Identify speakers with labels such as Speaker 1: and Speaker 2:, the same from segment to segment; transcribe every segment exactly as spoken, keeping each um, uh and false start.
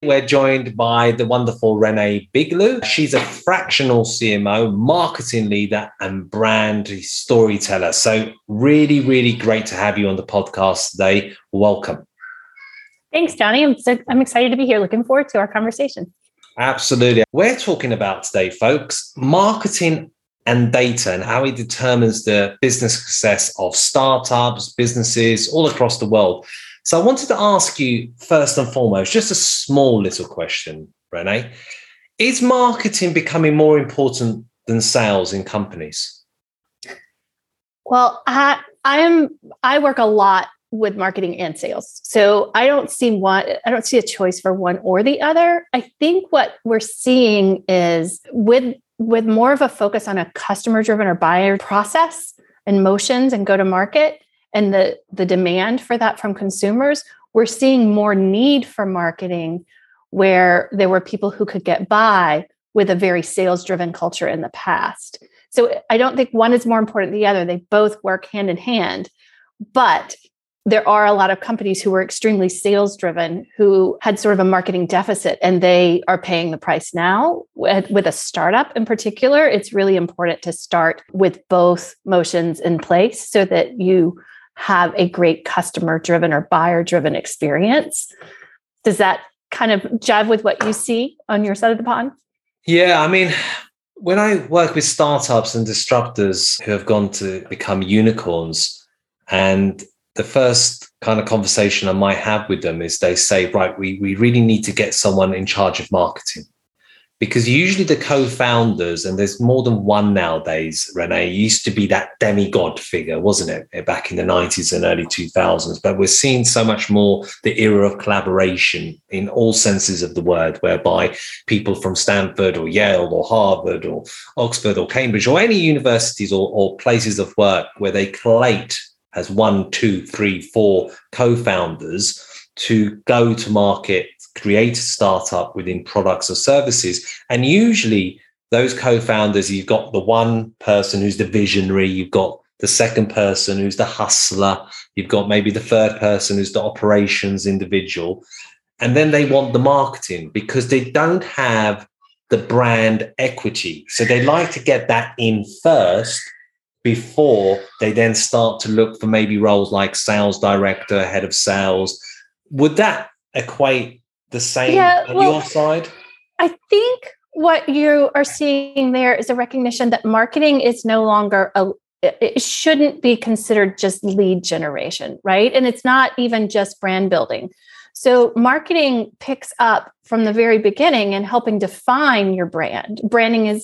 Speaker 1: We're joined by the wonderful Renee Bigelow. She's a fractional C M O, marketing leader, and brand storyteller. So really, really great to have you on the podcast today. Welcome.
Speaker 2: Thanks, Johnny. I'm so, I'm excited to be here. Looking forward to our conversation.
Speaker 1: Absolutely. We're talking about today, folks, marketing and data and how it determines the business success of startups, businesses all across the world. So I wanted to ask you first and foremost, just a small little question, Renee. Is marketing becoming more important than sales in companies?
Speaker 2: Well, I I am I work a lot with marketing and sales. So I don't see one, I don't see a choice for one or the other. I think what we're seeing is with with more of a focus on a customer-driven or buyer process and motions and go-to-market, and the, the demand for that from consumers, we're seeing more need for marketing where there were people who could get by with a very sales-driven culture in the past. So I don't think one is more important than the other. They both work hand in hand. But there are a lot of companies who were extremely sales-driven who had sort of a marketing deficit, and they are paying the price now. With, with a startup in particular, it's really important to start with both motions in place so that you have a great customer-driven or buyer-driven experience. Does that kind of jive with what you see on your side of the pond?
Speaker 1: Yeah, I mean, when I work with startups and disruptors who have gone to become unicorns, and the first kind of conversation I might have with them is they say, right, we, we really need to get someone in charge of marketing. Because usually the co-founders, and there's more than one nowadays, Renee, used to be that demigod figure, wasn't it, back in the nineties and early two thousands. But we're seeing so much more the era of collaboration in all senses of the word, whereby people from Stanford or Yale or Harvard or Oxford or Cambridge or any universities or, or places of work where they collate as one, two, three, four co-founders to go to market, create a startup within products or services. And usually those co-founders, you've got the one person who's the visionary, you've got the second person who's the hustler, you've got maybe the third person who's the operations individual. And then they want the marketing because they don't have the brand equity. So they like to get that in first before they then start to look for maybe roles like sales director, head of sales. Would that equate the same
Speaker 2: yeah,
Speaker 1: on
Speaker 2: well,
Speaker 1: your side?
Speaker 2: I think what you are seeing there is a recognition that marketing is no longer a, it shouldn't be considered just lead generation, right? And it's not even just brand building. So marketing picks up from the very beginning and helping define your brand. Branding is,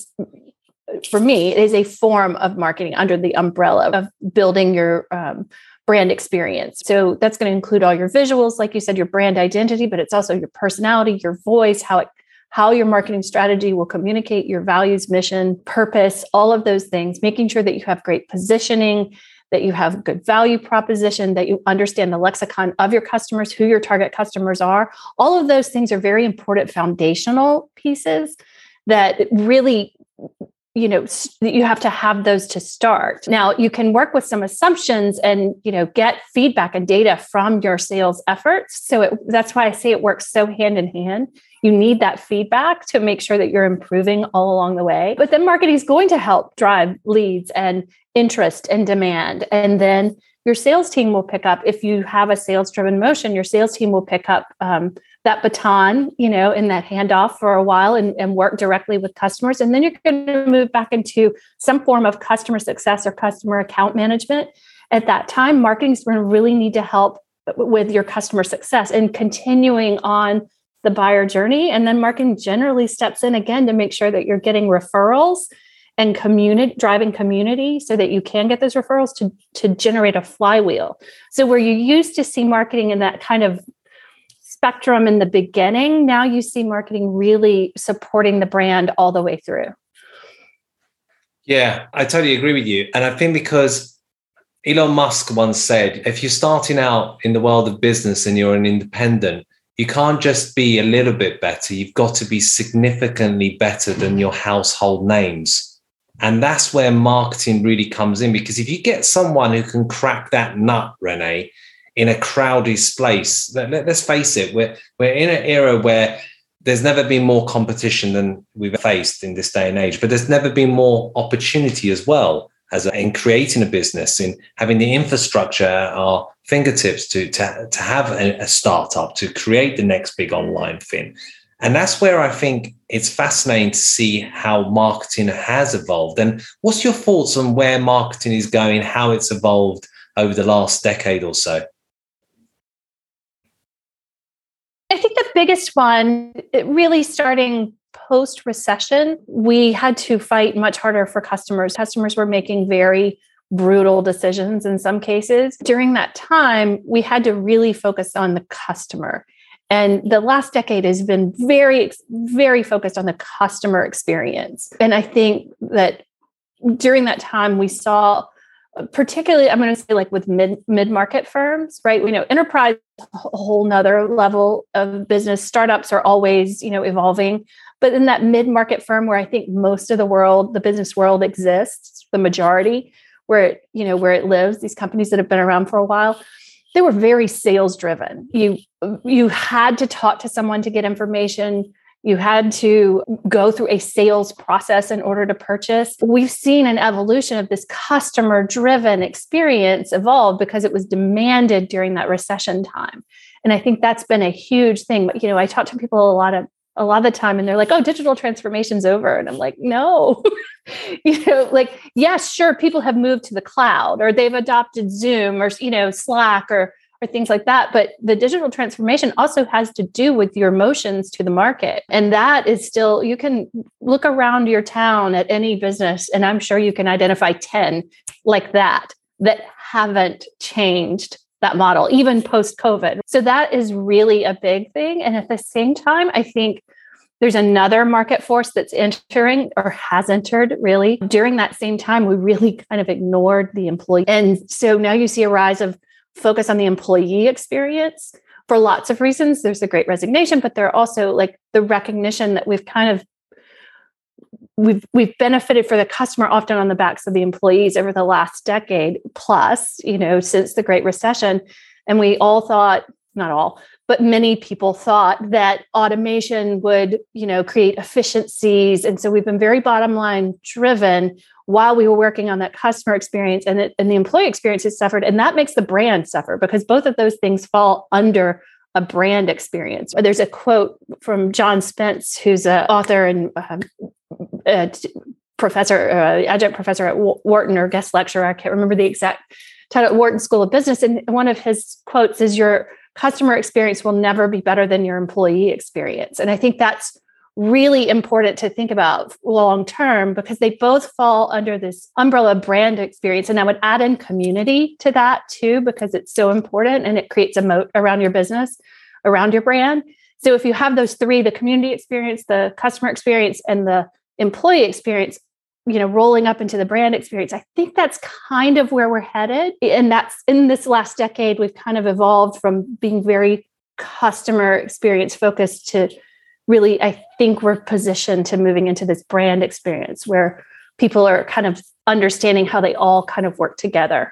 Speaker 2: for me, it is a form of marketing under the umbrella of building your um, brand experience. So that's going to include all your visuals, like you said, your brand identity, but it's also your personality, your voice, how it, how your marketing strategy will communicate your values, mission, purpose, all of those things, making sure that you have great positioning, that you have good value proposition, that you understand the lexicon of your customers, who your target customers are. All of those things are very important foundational pieces that really, you know, you have to have those to start. Now, you can work with some assumptions and, you know, get feedback and data from your sales efforts. So it, that's why I say it works so hand in hand. You need that feedback to make sure that you're improving all along the way. But then marketing is going to help drive leads and interest and demand. And then your sales team will pick up. If you have a sales-driven motion, your sales team will pick up um, that baton, you know, in that handoff for a while and, and work directly with customers. And then you're going to move back into some form of customer success or customer account management. At that time, marketing is going to really need to help with your customer success and continuing on the buyer journey. And then marketing generally steps in again to make sure that you're getting referrals and community, driving community so that you can get those referrals to, to generate a flywheel. So where you used to see marketing in that kind of spectrum in the beginning, now you see marketing really supporting the brand all the way through.
Speaker 1: Yeah, I totally agree with you. And I think because Elon Musk once said, if you're starting out in the world of business and you're an independent, you can't just be a little bit better. You've got to be significantly better than your household names. And that's where marketing really comes in, because if you get someone who can crack that nut, Renee, in a crowded space. Let, let, let's face it, we're, we're in an era where there's never been more competition than we've faced in this day and age, but there's never been more opportunity as well as a, in creating a business, in having the infrastructure at our fingertips to, to, to have a, a startup, to create the next big online thing. And that's where I think it's fascinating to see how marketing has evolved. And what's your thoughts on where marketing is going, how it's evolved over the last decade or so?
Speaker 2: I think the biggest one, it really starting post-recession, we had to fight much harder for customers. Customers were making very brutal decisions in some cases. During that time, we had to really focus on the customer. And the last decade has been very, very focused on the customer experience. And I think that during that time, we saw, particularly, I'm going to say like with mid, mid-market firms, right? We know enterprise, a whole nother level of business. Startups are always, you know, evolving. But in that mid-market firm where I think most of the world, the business world exists, the majority, where it, you know, where it lives, these companies that have been around for a while, they were very sales driven. You, you had to talk to someone to get information. You had to go through a sales process in order to purchase. We've seen an evolution of this customer driven experience evolve because it was demanded during that recession time. And I think that's been a huge thing. You know, I talk to people a lot of a lot of the time and they're like, oh, digital transformation's over. And I'm like, no, you know, like, yes, sure. People have moved to the cloud or they've adopted Zoom or, you know, Slack or, or things like that. But the digital transformation also has to do with your motions to the market. And that is still, you can look around your town at any business, and I'm sure you can identify ten like that, that haven't changed that model, even post-COVID. So that is really a big thing. And at the same time, I think there's another market force that's entering or has entered really. During that same time, we really kind of ignored the employee. And so now you see a rise of focus on the employee experience for lots of reasons. There's the Great Resignation, but there are also like the recognition that we've kind of We've we've benefited for the customer often on the backs of the employees over the last decade plus, you know, since the Great Recession. And we all thought, not all, but many people thought that automation would, you know, create efficiencies. And so we've been very bottom line driven while we were working on that customer experience, and, it, and the employee experience has suffered. And that makes the brand suffer because both of those things fall under a brand experience. There's a quote from John Spence, who's an author and um, a professor, uh, adjunct professor at Wharton or guest lecturer. I can't remember the exact title, at Wharton School of Business. And one of his quotes is, your customer experience will never be better than your employee experience. And I think that's really important to think about long term because they both fall under this umbrella brand experience. And I would add in community to that too, because it's so important and it creates a moat around your business, around your brand. So if you have those three, the community experience, the customer experience, and the employee experience, you know, rolling up into the brand experience, I think that's kind of where we're headed. And that's in this last decade, we've kind of evolved from being very customer experience focused to really, I think we're positioned to moving into this brand experience where people are kind of understanding how they all kind of work together.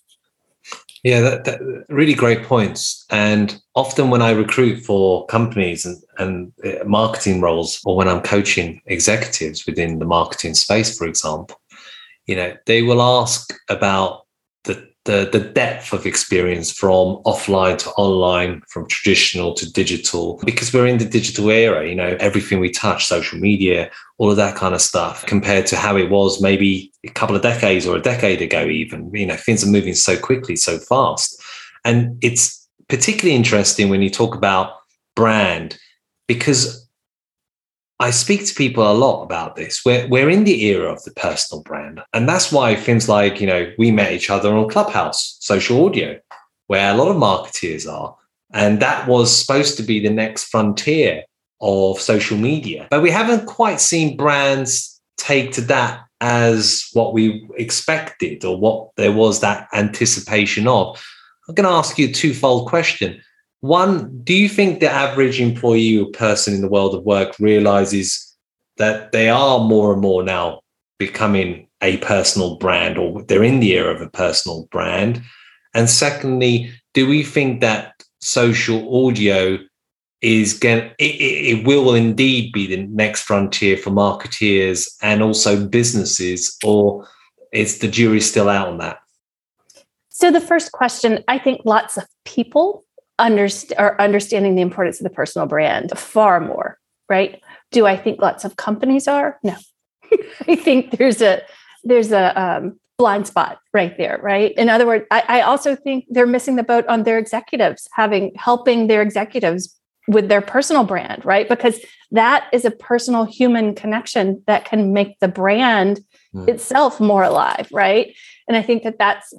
Speaker 1: Yeah, that, that, really great points. And often when I recruit for companies and, and marketing roles, or when I'm coaching executives within the marketing space, for example, you know, they will ask about the, the, the depth of experience from offline to online, from traditional to digital, because we're in the digital era, you know, everything we touch, social media, all of that kind of stuff, compared to how it was maybe a couple of decades or a decade ago even. You know, things are moving so quickly, so fast. And it's particularly interesting when you talk about brand, because I speak to people a lot about this. We're, we're in the era of the personal brand. And that's why things like, you know, we met each other on Clubhouse, social audio, where a lot of marketeers are. And that was supposed to be the next frontier of social media. But we haven't quite seen brands take to that as what we expected or what there was that anticipation of. I'm going to ask you a twofold question. One, do you think the average employee or person in the world of work realizes that they are more and more now becoming a personal brand, or they're in the era of a personal brand? And secondly, do we think that social audio is going it, it, it will indeed be the next frontier for marketeers and also businesses, or is the jury still out on that?
Speaker 2: So the first question, I think lots of people underst- are understanding the importance of the personal brand far more, right? Do I think lots of companies are? No. I think there's a there's a um, blind spot right there, right? In other words, I, I also think they're missing the boat on their executives, having helping their executives with their personal brand, right? Because that is a personal human connection that can make the brand mm. itself more alive, right? And I think that that's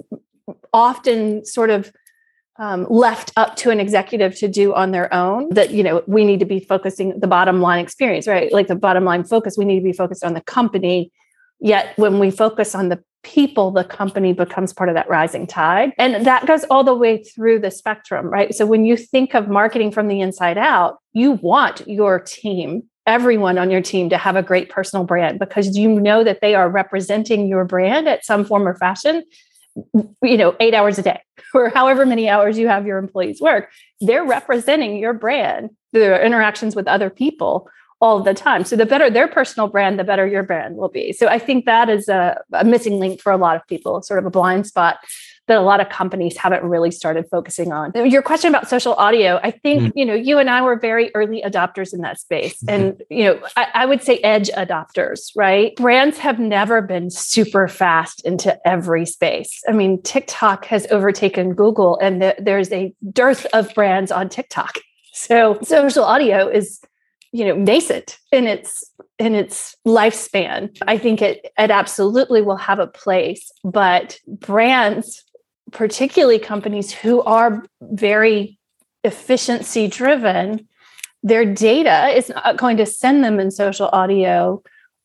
Speaker 2: often sort of um, left up to an executive to do on their own. That, you know, we need to be focusing the bottom line experience, right? Like the bottom line focus, we need to be focused on the company. Yet when we focus on the people, the company becomes part of that rising tide. And that goes all the way through the spectrum, right? So when you think of marketing from the inside out, you want your team, everyone on your team, to have a great personal brand, because you know that they are representing your brand at some form or fashion, you know, eight hours a day or however many hours you have your employees work. They're representing your brand through their interactions with other people all the time. So the better their personal brand, the better your brand will be. So I think that is a, a missing link for a lot of people, sort of a blind spot that a lot of companies haven't really started focusing on. Your question about social audio, I think, mm. you know, you and I were very early adopters in that space. And, you know, I, I would say edge adopters, right? Brands have never been super fast into every space. I mean, TikTok has overtaken Google, and the, there's a dearth of brands on TikTok. So social audio is, you know, nascent in its in its lifespan. I think it it absolutely will have a place, but brands, particularly companies who are very efficiency driven, their data is not going to send them in social audio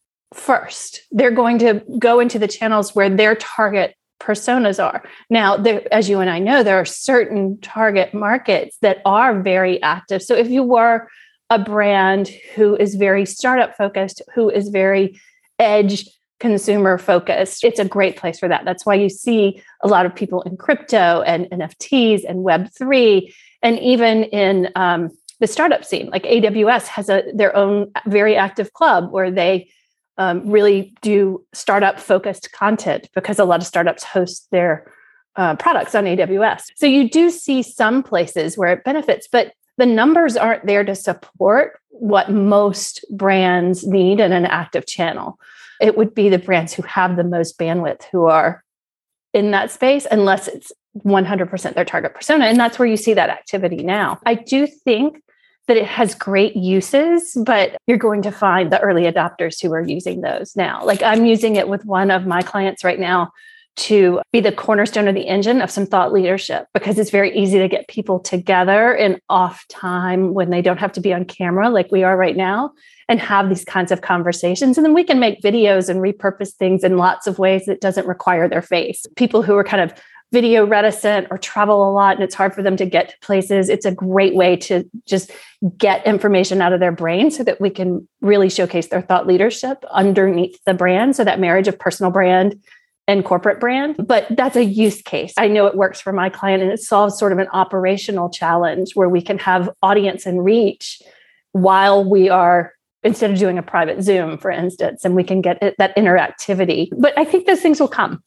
Speaker 2: first. They're going to go into the channels where their target personas are. Now, there, as you and I know, there are certain target markets that are very active. So if you were a brand who is very startup focused, who is very edge consumer focused, it's a great place for that. That's why you see a lot of people in crypto and N F Ts and Web three, and even in um, the startup scene. Like A W S has a their own very active club where they um, really do startup focused content, because a lot of startups host their uh, products on A W S. So you do see some places where it benefits, but the numbers aren't there to support what most brands need in an active channel. It would be the brands who have the most bandwidth who are in that space, unless it's one hundred percent their target persona. And that's where you see that activity now. I do think that it has great uses, but you're going to find the early adopters who are using those now. Like I'm using it with one of my clients right now to be the cornerstone of the engine of some thought leadership, because it's very easy to get people together in off time when they don't have to be on camera like we are right now, and have these kinds of conversations. And then we can make videos and repurpose things in lots of ways that doesn't require their face. People who are kind of video reticent or travel a lot and it's hard for them to get to places, it's a great way to just get information out of their brain so that we can really showcase their thought leadership underneath the brand. So that marriage of personal brand and corporate brand. But that's a use case. I know it works for my client, and it solves sort of an operational challenge where we can have audience and reach while we are, instead of doing a private Zoom, for instance, and we can get it, that interactivity. But I think those things will come.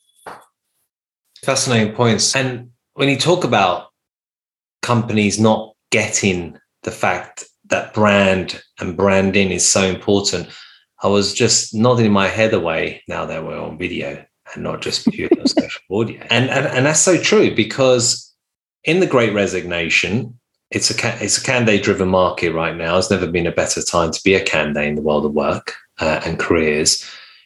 Speaker 1: Fascinating points. And when you talk about companies not getting the fact that brand and branding is so important, I was just nodding my head away now that we're on video and not just purely on social audio. And, and and that's so true, because in the Great Resignation, it's a it's a candidate-driven market right now. There's never been a better time to be a candidate in the world of work uh, and careers.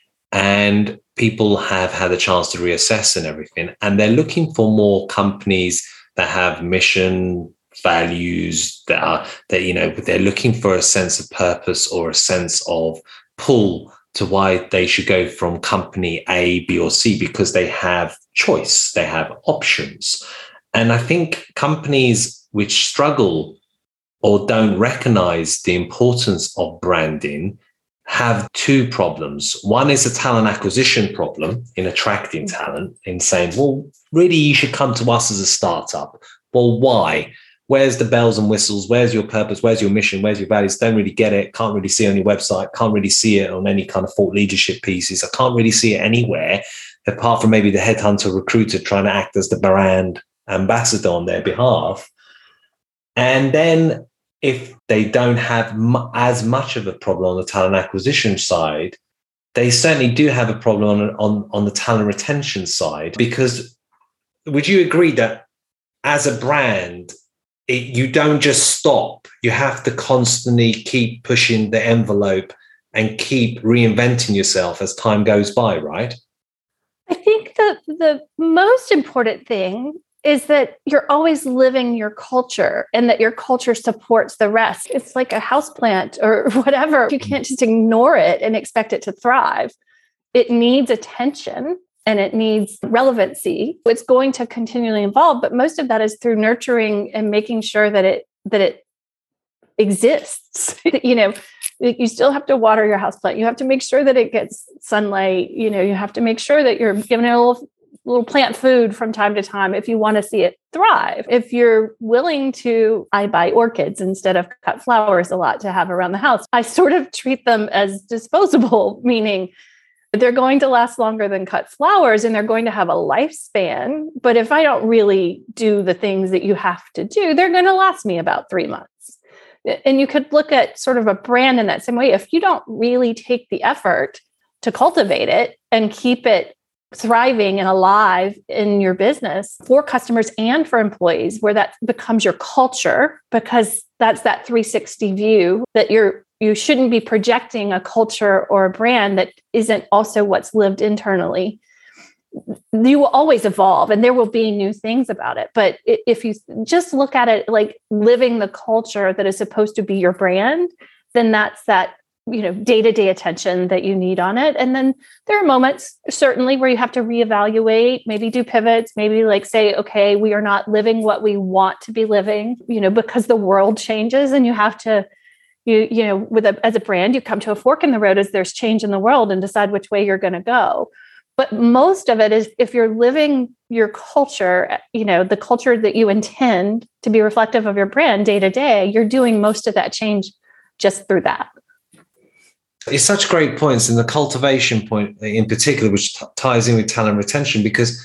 Speaker 1: And people have had a chance to reassess and everything. And they're looking for more companies that have mission, values, that are, that, you know, they're looking for a sense of purpose or a sense of pull to why they should go from company A, B, or C, because they have choice, they have options. And I think companies which struggle or don't recognize the importance of branding have two problems. One is a talent acquisition problem in attracting talent, in saying, well, really, you should come to us as a startup. Well, why? Where's the bells and whistles? Where's your purpose? Where's your mission? Where's your values? Don't really get it. Can't really see it on your website. Can't really see it on any kind of thought leadership pieces. I can't really see it anywhere, apart from maybe the headhunter recruiter trying to act as the brand ambassador on their behalf. And then if they don't have m- as much of a problem on the talent acquisition side, they certainly do have a problem on, on, on the talent retention side. Because would you agree that as a brand, it, you don't just stop, you have to constantly keep pushing the envelope and keep reinventing yourself as time goes by, right?
Speaker 2: I think that the most important thing is that you're always living your culture and that your culture supports the rest. It's like a houseplant or whatever. You can't just ignore it and expect it to thrive. It needs attention and it needs relevancy. It's going to continually evolve, but most of that is through nurturing and making sure that it that it exists. You know, you still have to water your houseplant. You have to make sure that it gets sunlight. You know, you have to make sure that you're giving it a little little plant food from time to time if you want to see it thrive. If you're willing to, I buy orchids instead of cut flowers a lot to have around the house. I sort of treat them as disposable, meaning they're going to last longer than cut flowers and they're going to have a lifespan. But if I don't really do the things that you have to do, they're going to last me about three months. And you could look at sort of a brand in that same way. If you don't really take the effort to cultivate it and keep it thriving and alive in your business for customers and for employees, where that becomes your culture, because that's that three sixty view that you're you shouldn't be projecting a culture or a brand that isn't also what's lived internally. You will always evolve and there will be new things about it. But if you just look at it like living the culture that is supposed to be your brand, then that's that, you know, day-to-day attention that you need on it. And then there are moments certainly where you have to reevaluate, maybe do pivots, maybe like say, okay, we are not living what we want to be living, you know, because the world changes and you have to, you, you know, with a, as a brand, you come to a fork in the road as there's change in the world and decide which way you're going to go. But most of it is if you're living your culture, you know, the culture that you intend to be reflective of your brand day to day, you're doing most of that change just through that.
Speaker 1: It's such great points, and the cultivation point in particular, which t- ties in with talent retention, because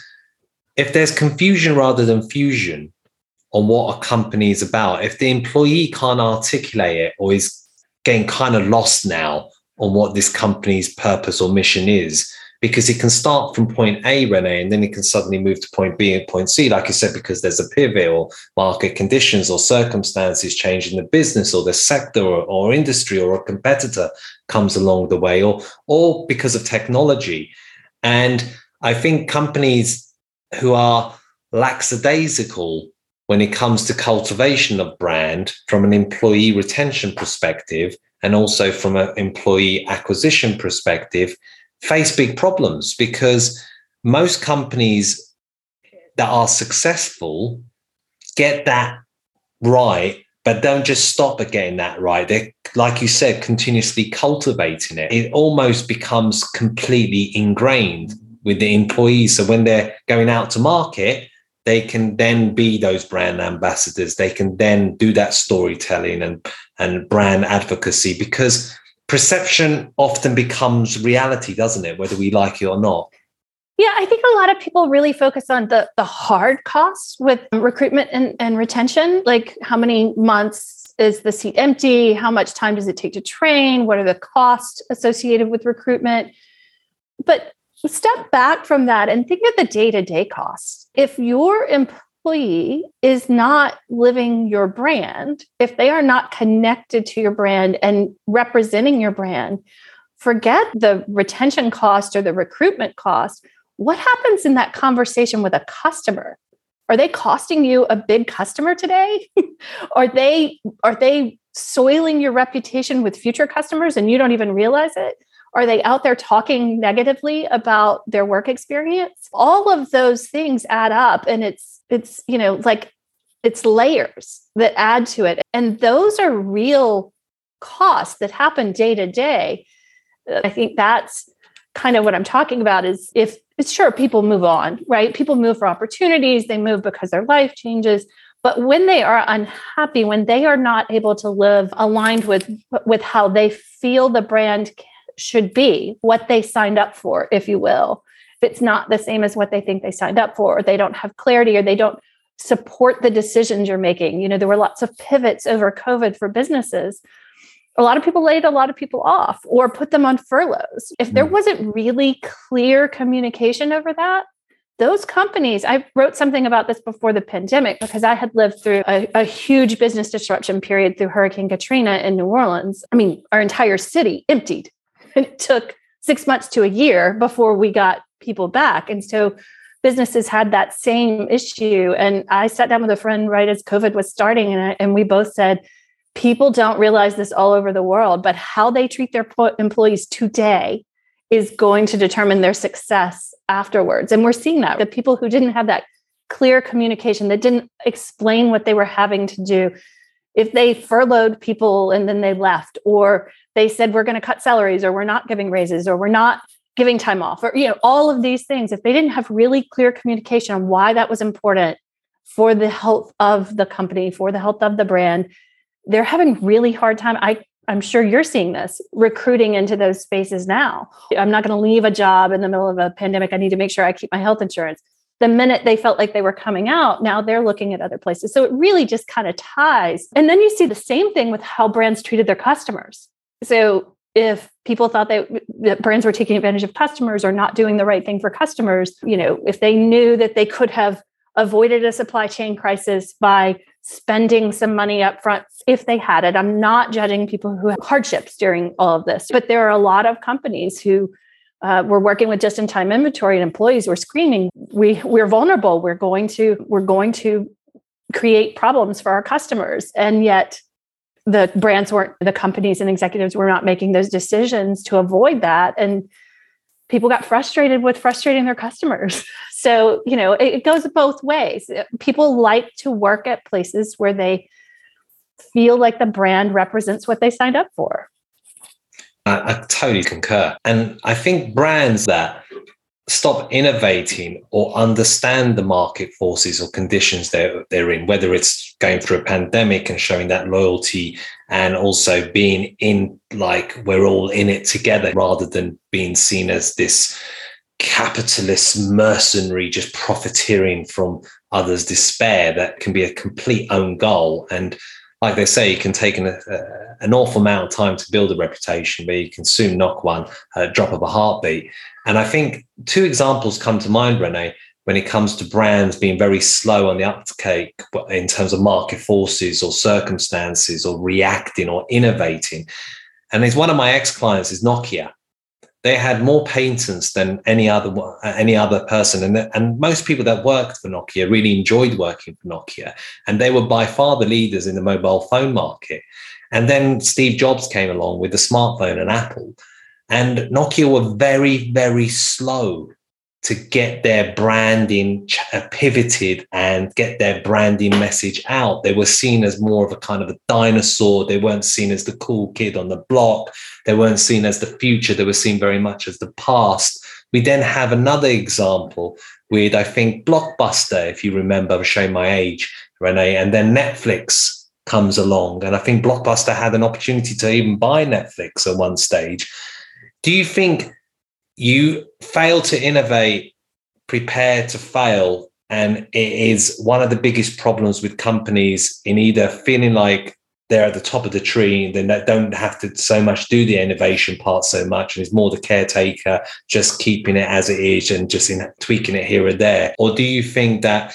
Speaker 1: if there's confusion rather than fusion on what a company is about, if the employee can't articulate it or is getting kind of lost now on what this company's purpose or mission is, because it can start from point A, Renee, and then it can suddenly move to point B and point C, like you said, because there's a pivot or market conditions or circumstances change in the business or the sector or, or industry, or a competitor comes along the way, or, or because of technology. And I think companies who are lackadaisical when it comes to cultivation of brand from an employee retention perspective and also from an employee acquisition perspective face big problems, because most companies that are successful get that right, but don't just stop at getting that right. They're, like you said, continuously cultivating it. It almost becomes completely ingrained with the employees. So when they're going out to market, they can then be those brand ambassadors. They can then do that storytelling and, and brand advocacy, because perception often becomes reality, doesn't it? Whether we like it or not.
Speaker 2: Yeah, I think a lot of people really focus on the, the hard costs with recruitment and, and retention, like how many months is the seat empty? How much time does it take to train? What are the costs associated with recruitment? But step back from that and think of the day-to-day costs. If your employee is not living your brand, if they are not connected to your brand and representing your brand, forget the retention cost or the recruitment cost. What happens in that conversation with a customer? Are they costing you a big customer today? Are they are they soiling your reputation with future customers and you don't even realize it? Are they out there talking negatively about their work experience? All of those things add up, and it's it's you know like it's layers that add to it, and those are real costs that happen day to day. I think that's kind of what I'm talking about is if it's sure people move on, right? People move for opportunities, they move because their life changes. But when they are unhappy, when they are not able to live aligned with, with how they feel the brand should be, what they signed up for, if you will, if it's not the same as what they think they signed up for, or they don't have clarity, or they don't support the decisions you're making. You know, there were lots of pivots over COVID for businesses. A lot of people laid a lot of people off or put them on furloughs. If there wasn't really clear communication over that, those companies, I wrote something about this before the pandemic because I had lived through a, a huge business disruption period through Hurricane Katrina in New Orleans. I mean, our entire city emptied. And it took six months to a year before we got people back. And so businesses had that same issue. And I sat down with a friend right as COVID was starting, and, I, and we both said, people don't realize this all over the world, but how they treat their po- employees today is going to determine their success afterwards. And we're seeing that. The people who didn't have that clear communication, that didn't explain what they were having to do, if they furloughed people and then they left, or they said, we're going to cut salaries, or we're not giving raises, or we're not giving time off, or, you know, all of these things, if they didn't have really clear communication on why that was important for the health of the company, for the health of the brand, they're having really hard time. I, I'm sure you're seeing this recruiting into those spaces now. I'm not going to leave a job in the middle of a pandemic. I need to make sure I keep my health insurance. The minute they felt like they were coming out, now they're looking at other places. So it really just kind of ties. And then you see the same thing with how brands treated their customers. So if people thought they, that brands were taking advantage of customers or not doing the right thing for customers, you know, if they knew that they could have avoided a supply chain crisis by spending some money up front, if they had it. I'm not judging people who have hardships during all of this, but there are a lot of companies who uh, were working with just-in-time inventory, and employees were screaming, "We we're vulnerable. We're going to we're going to create problems for our customers," and yet the brands weren't, the companies and executives were not making those decisions to avoid that, and people got frustrated with frustrating their customers. So, you know, it, it goes both ways. People like to work at places where they feel like the brand represents what they signed up for.
Speaker 1: I, I totally concur. And I think brands that stop innovating or understand the market forces or conditions they're, they're in, whether it's going through a pandemic and showing that loyalty, and also being in, like, we're all in it together, rather than being seen as this capitalist mercenary just profiteering from others' despair, that can be a complete own goal. And like they say, it can take an, uh, an awful amount of time to build a reputation, but you can soon knock one at a drop of a heartbeat. And I think two examples come to mind, Renee, when it comes to brands being very slow on the uptake in terms of market forces or circumstances or reacting or innovating. And it's one of my ex-clients is Nokia. They had more patents than any other any other person. And, the, and most people that worked for Nokia really enjoyed working for Nokia. And they were by far the leaders in the mobile phone market. And then Steve Jobs came along with the smartphone and Apple. And Nokia were very, very slow to get their branding pivoted and get their branding message out. They were seen as more of a kind of a dinosaur. They weren't seen as the cool kid on the block. They weren't seen as the future. They were seen very much as the past. We then have another example with, I think, Blockbuster, if you remember, I'm showing my age, Renee, and then Netflix comes along. And I think Blockbuster had an opportunity to even buy Netflix at one stage. Do you think you fail to innovate, prepare to fail, and it is one of the biggest problems with companies in either feeling like they're at the top of the tree, then they don't have to so much do the innovation part so much, and it's more the caretaker, just keeping it as it is and just in tweaking it here and there? Or do you think that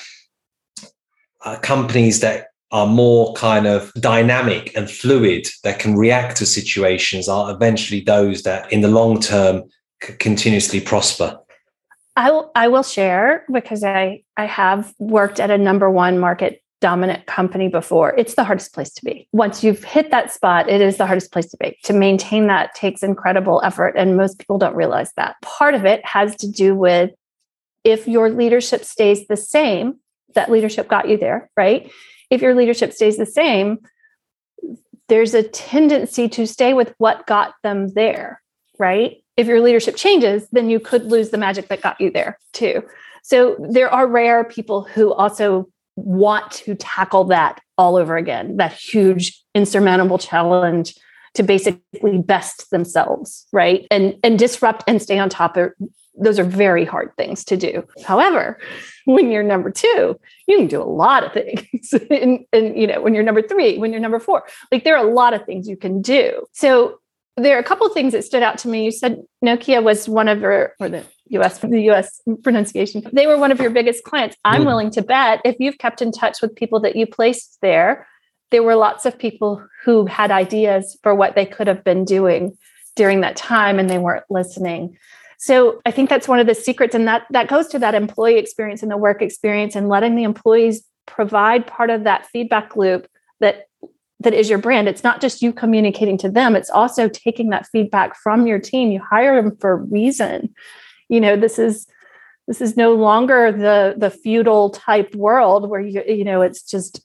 Speaker 1: uh, companies that are more kind of dynamic and fluid, that can react to situations, are eventually those that in the long term continuously prosper?
Speaker 2: I will, I will share, because I, I have worked at a number one market dominant company before. It's the hardest place to be. Once you've hit that spot, it is the hardest place to be. To maintain that takes incredible effort, and most people don't realize that. Part of it has to do with, if your leadership stays the same, that leadership got you there, right? If your leadership stays the same, there's a tendency to stay with what got them there. right? If your leadership changes, then you could lose the magic that got you there too. So there are rare people who also want to tackle that all over again, that huge insurmountable challenge to basically best themselves, right? And, and disrupt and stay on top of. Those are very hard things to do. However, when you're number two, you can do a lot of things. and, and, you know, when you're number three, when you're number four, like there are a lot of things you can do. So there are a couple of things that stood out to me. You said Nokia was one of your, or the U S, the U S pronunciation, they were one of your biggest clients. I'm mm. willing to bet if you've kept in touch with people that you placed there, there were lots of people who had ideas for what they could have been doing during that time and they weren't listening. So I think that's one of the secrets. And that, that goes to that employee experience and the work experience and letting the employees provide part of that feedback loop that, that is your brand. It's not just you communicating to them. It's also taking that feedback from your team. You hire them for a reason. You know, this is, this is no longer the, the feudal type world where you, you know, it's just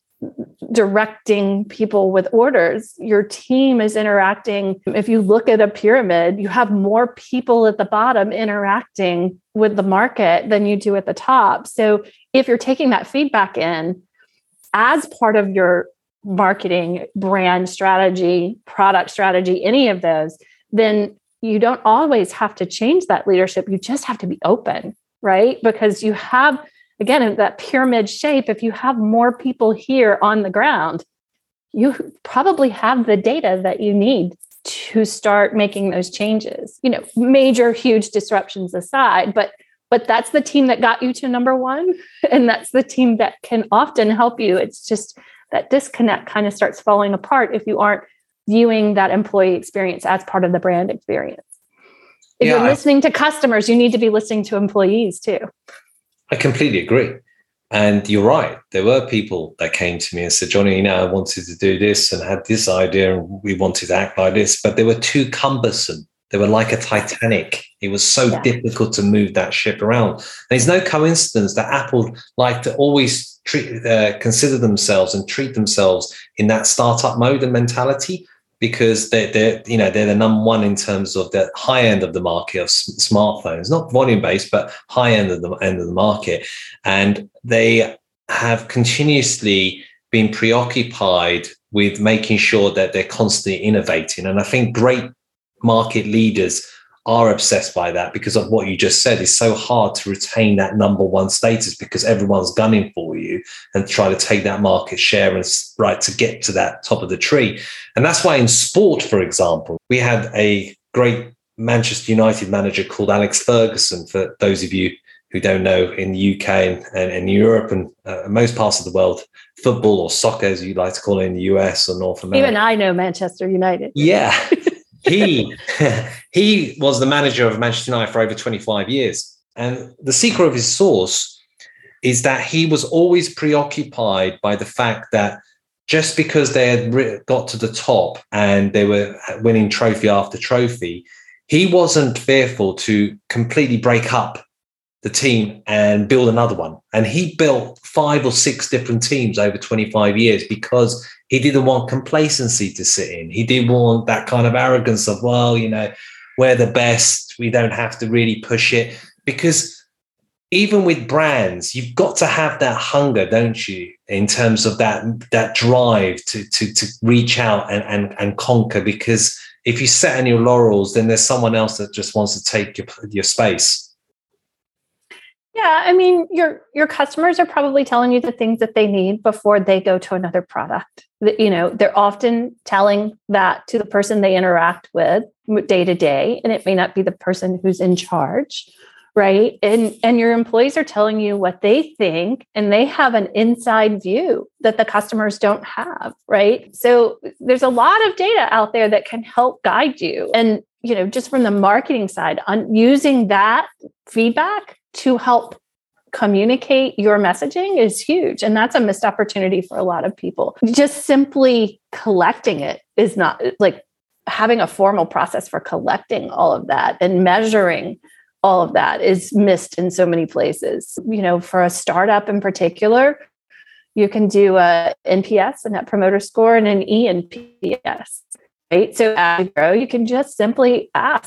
Speaker 2: directing people with orders. Your team is interacting. If you look at a pyramid, you have more people at the bottom interacting with the market than you do at the top. So if you're taking that feedback in as part of your marketing, brand strategy, product strategy, any of those, then you don't always have to change that leadership. You just have to be open, right? Because you have, again, in that pyramid shape, if you have more people here on the ground, you probably have the data that you need to start making those changes. You know, major, huge disruptions aside, but but that's the team that got you to number one, and that's the team that can often help you. It's just that disconnect kind of starts falling apart if you aren't viewing that employee experience as part of the brand experience. If yeah, you're listening to customers, you need to be listening to employees too.
Speaker 1: I completely agree. And you're right. There were people that came to me and said, Johnny, you know, I wanted to do this and had this idea and we wanted to act like this, but they were too cumbersome. They were like a Titanic. It was so yeah. difficult to move that ship around. And it's no coincidence that Apple like to always treat, uh, consider themselves and treat themselves in that startup mode and mentality, because they're, they're, you know, they're the number one in terms of the high end of the market of s- smartphones, not volume based, but high end of the end of the market. And they have continuously been preoccupied with making sure that they're constantly innovating. And I think great market leaders are obsessed by that because of what you just said. It's so hard to retain that number one status because everyone's gunning for you and try to take that market share and right to get to that top of the tree. And that's why in sport, for example, we had a great Manchester United manager called Alex Ferguson, for those of you who don't know, in the U K and, and in Europe and uh, most parts of the world, football or soccer, as you like to call it in the U S or North America.
Speaker 2: Even I know Manchester United.
Speaker 1: Yeah. He he was the manager of Manchester United for over twenty-five years. And the secret of his source is that he was always preoccupied by the fact that just because they had got to the top and they were winning trophy after trophy, he wasn't fearful to completely break up the team and build another one. And he built five or six different teams over twenty-five years because he didn't want complacency to sit in. He didn't want that kind of arrogance of, well, you know, we're the best. We don't have to really push it. Because even with brands, you've got to have that hunger, don't you, in terms of that, that drive to, to, to reach out and, and, and conquer. Because if you sit on your laurels, then there's someone else that just wants to take your, your space.
Speaker 2: Yeah, I mean, your your customers are probably telling you the things that they need before they go to another product. You know, they're often telling that to the person they interact with day to day, and it may not be the person who's in charge, right? And and your employees are telling you what they think, and they have an inside view that the customers don't have, right? So there's a lot of data out there that can help guide you. And, you know, just from the marketing side, on using that feedback to help communicate your messaging is huge. And that's a missed opportunity for a lot of people. Just simply collecting it is not, like, having a formal process for collecting all of that and measuring all of that is missed in so many places. You know, for a startup in particular, you can do a N P S, a Net Promoter Score, and an E N P S, right? So as you grow, you can just simply ask,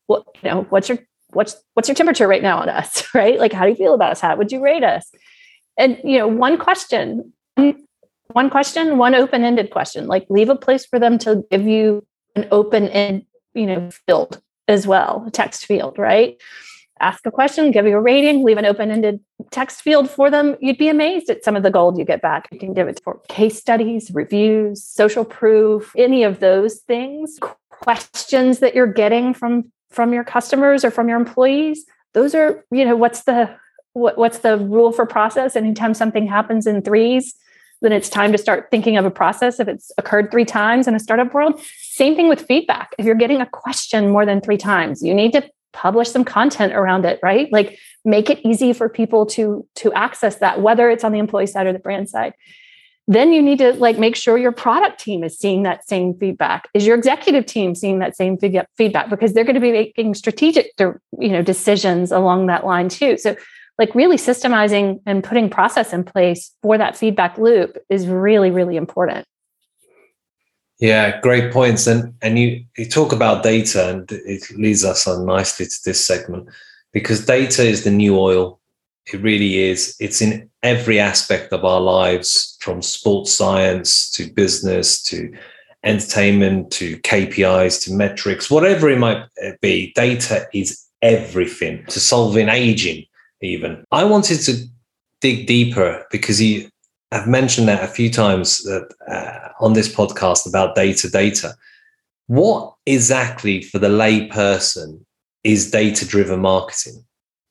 Speaker 2: what, you know, what's your, what's, what's your temperature right now on us, right? Like, how do you feel about us? How would you rate us? And, you know, one question, one question, one open-ended question, like leave a place for them to give you an open and, you know, field as well, a text field, right? Ask a question, give you a rating, leave an open-ended text field for them. You'd be amazed at some of the gold you get back. You can give it for case studies, reviews, social proof, any of those things, questions that you're getting from, from your customers or from your employees. Those are, you know, what's the, what, what's the rule for process? Anytime something happens in threes, then it's time to start thinking of a process if it's occurred three times in a startup world. Same thing with feedback. If you're getting a question more than three times, you need to publish some content around it, right? Like make it easy for people to, to access that, whether it's on the employee side or the brand side. Then you need to like make sure your product team is seeing that same feedback. Is your executive team seeing that same feedback? Because they're going to be making strategic, you know, decisions along that line too. So like really systemizing and putting process in place for that feedback loop is really, really important.
Speaker 1: Yeah, great points. And and you, you talk about data, and it leads us on nicely to this segment, because data is the new oil. It really is. It's in every aspect of our lives, from sports science to business to entertainment to K P Is to metrics, whatever it might be. Data is everything, to solving aging even. I wanted to dig deeper because you I've mentioned that a few times that, uh, on this podcast about data, data. What exactly for the lay person is data-driven marketing?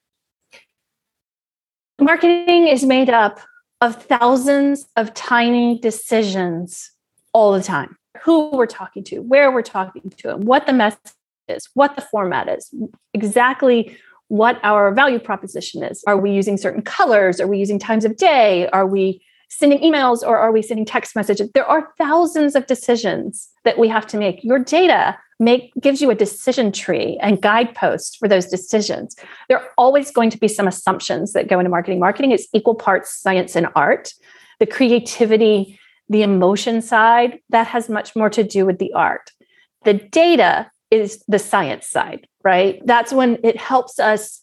Speaker 2: Marketing is made up of thousands of tiny decisions all the time. Who we're talking to, where we're talking to them, what the message is, what the format is, exactly what our value proposition is. Are we using certain colors? Are we using times of day? Are we sending emails or are we sending text messages? There are thousands of decisions that we have to make. Your data make gives you a decision tree and guideposts for those decisions. There are always going to be some assumptions that go into marketing. Marketing is equal parts science and art. The creativity, the emotion side, that has much more to do with the art. The data is the science side, right? That's when it helps us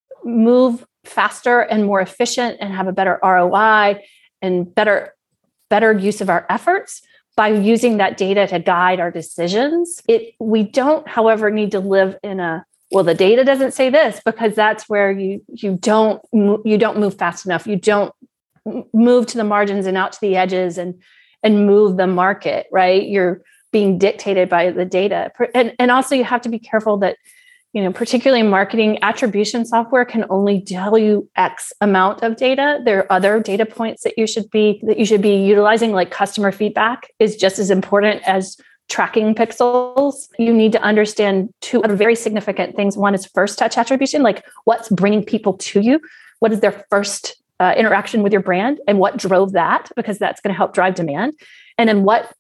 Speaker 2: move faster and more efficient and have a better R O I and better, better use of our efforts by using that data to guide our decisions. It we don't, however, need to live in a, well, the data doesn't say this, because that's where you you don't you don't move fast enough. You don't move to the margins and out to the edges and and move the market, right? You're being dictated by the data. And, and also you have to be careful that, you know, particularly in marketing, attribution software can only tell you X amount of data. There are other data points that you should be that you should be utilizing, like customer feedback is just as important as tracking pixels. You need to understand two other very significant things. One is first touch attribution, like what's bringing people to you, what is their first uh, interaction with your brand, and what drove that, because that's going to help drive demand. And then what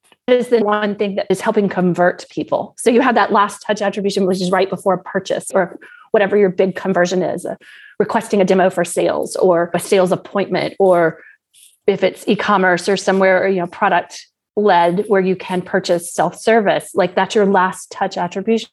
Speaker 2: is the one thing that is helping convert people. So you have that last touch attribution, which is right before purchase or whatever your big conversion is, uh, requesting a demo for sales or a sales appointment, or if it's e-commerce or somewhere, you know, product led where you can purchase self-service, like that's your last touch attribution.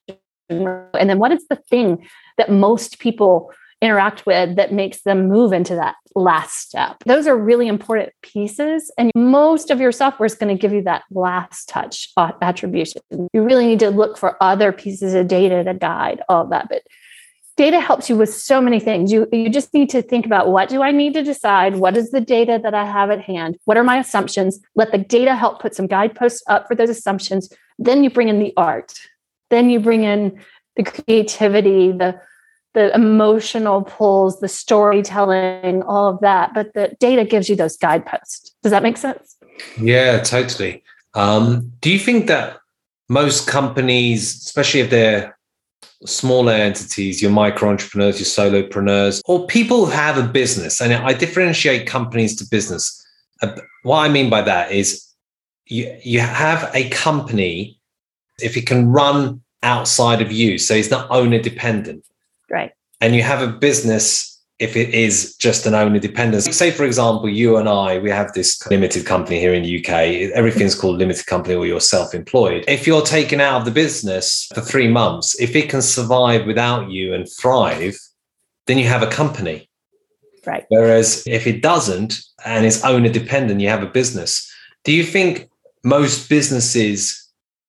Speaker 2: And then what is the thing that most people interact with that makes them move into that last step? Those are really important pieces. And most of your software is going to give you that last touch attribution. You really need to look for other pieces of data to guide all of that. But data helps you with so many things. You, you just need to think about, what do I need to decide? What is the data that I have at hand? What are my assumptions? Let the data help put some guideposts up for those assumptions. Then you bring in the art. Then you bring in the creativity, the the emotional pulls, the storytelling, all of that. But the data gives you those guideposts. Does that make sense?
Speaker 1: Yeah, totally. Um, do you think that most companies, especially if they're smaller entities, your micro entrepreneurs, your solopreneurs, or people who have a business, and I differentiate companies to business. Uh, what I mean by that is you, you have a company, if it can run outside of you, so it's not owner dependent.
Speaker 2: Right.
Speaker 1: And you have a business if it is just an owner dependence. Say, for example, you and I, we have this limited company here in the U K. Everything's called limited company or you're self-employed. If you're taken out of the business for three months, if it can survive without you and thrive, then you have a company.
Speaker 2: Right.
Speaker 1: Whereas if it doesn't and it's owner dependent, you have a business. Do you think most businesses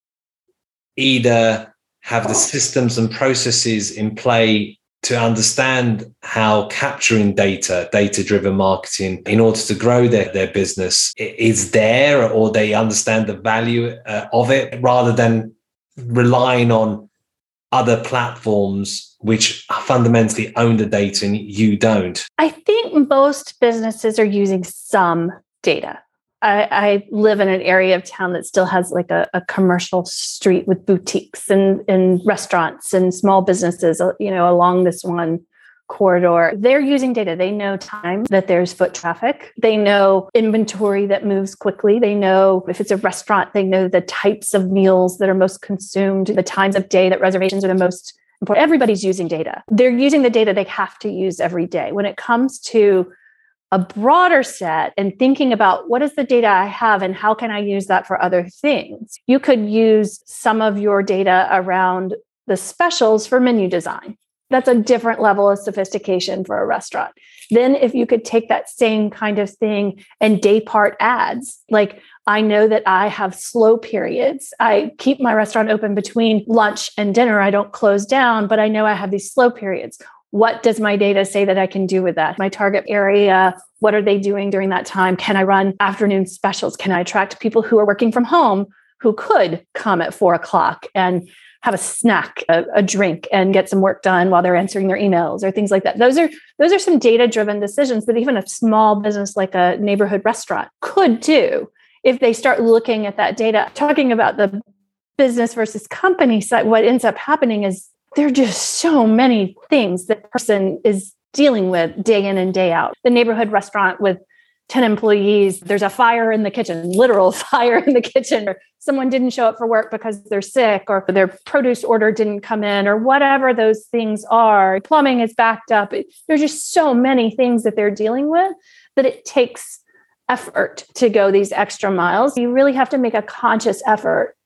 Speaker 1: either have the systems and processes in play to understand how capturing data, data-driven marketing in order to grow their, their business is there, or they understand the value uh, of it rather than relying on other platforms which fundamentally own the data and you don't?
Speaker 2: I think most businesses are using some data. I, I live in an area of town that still has like a, a commercial street with boutiques and, and restaurants and small businesses, you know, along this one corridor. They're using data. They know time that there's foot traffic. They know inventory that moves quickly. They know if it's a restaurant, they know the types of meals that are most consumed, the times of day that reservations are the most important. Everybody's using data. They're using the data they have to use every day. When it comes to a broader set and thinking about what is the data I have and how can I use that for other things, you could use some of your data around the specials for menu design. That's a different level of sophistication for a restaurant. Then if you could take that same kind of thing and day part ads, like I know that I have slow periods. I keep my restaurant open between lunch and dinner. I don't close down, but I know I have these slow periods. What does my data say that I can do with that? My target area, what are they doing during that time? Can I run afternoon specials? Can I attract people who are working from home who could come at four o'clock and have a snack, a, a drink, and get some work done while they're answering their emails or things like that? Those are those are some data-driven decisions that even a small business like a neighborhood restaurant could do if they start looking at that data. Talking about the business versus company side, what ends up happening is there are just so many things that person is dealing with day in and day out. The neighborhood restaurant with ten employees, there's a fire in the kitchen, literal fire in the kitchen, or someone didn't show up for work because they're sick, or their produce order didn't come in, or whatever those things are. Plumbing is backed up. There's just so many things that they're dealing with that it takes effort to go these extra miles. You really have to make a conscious effort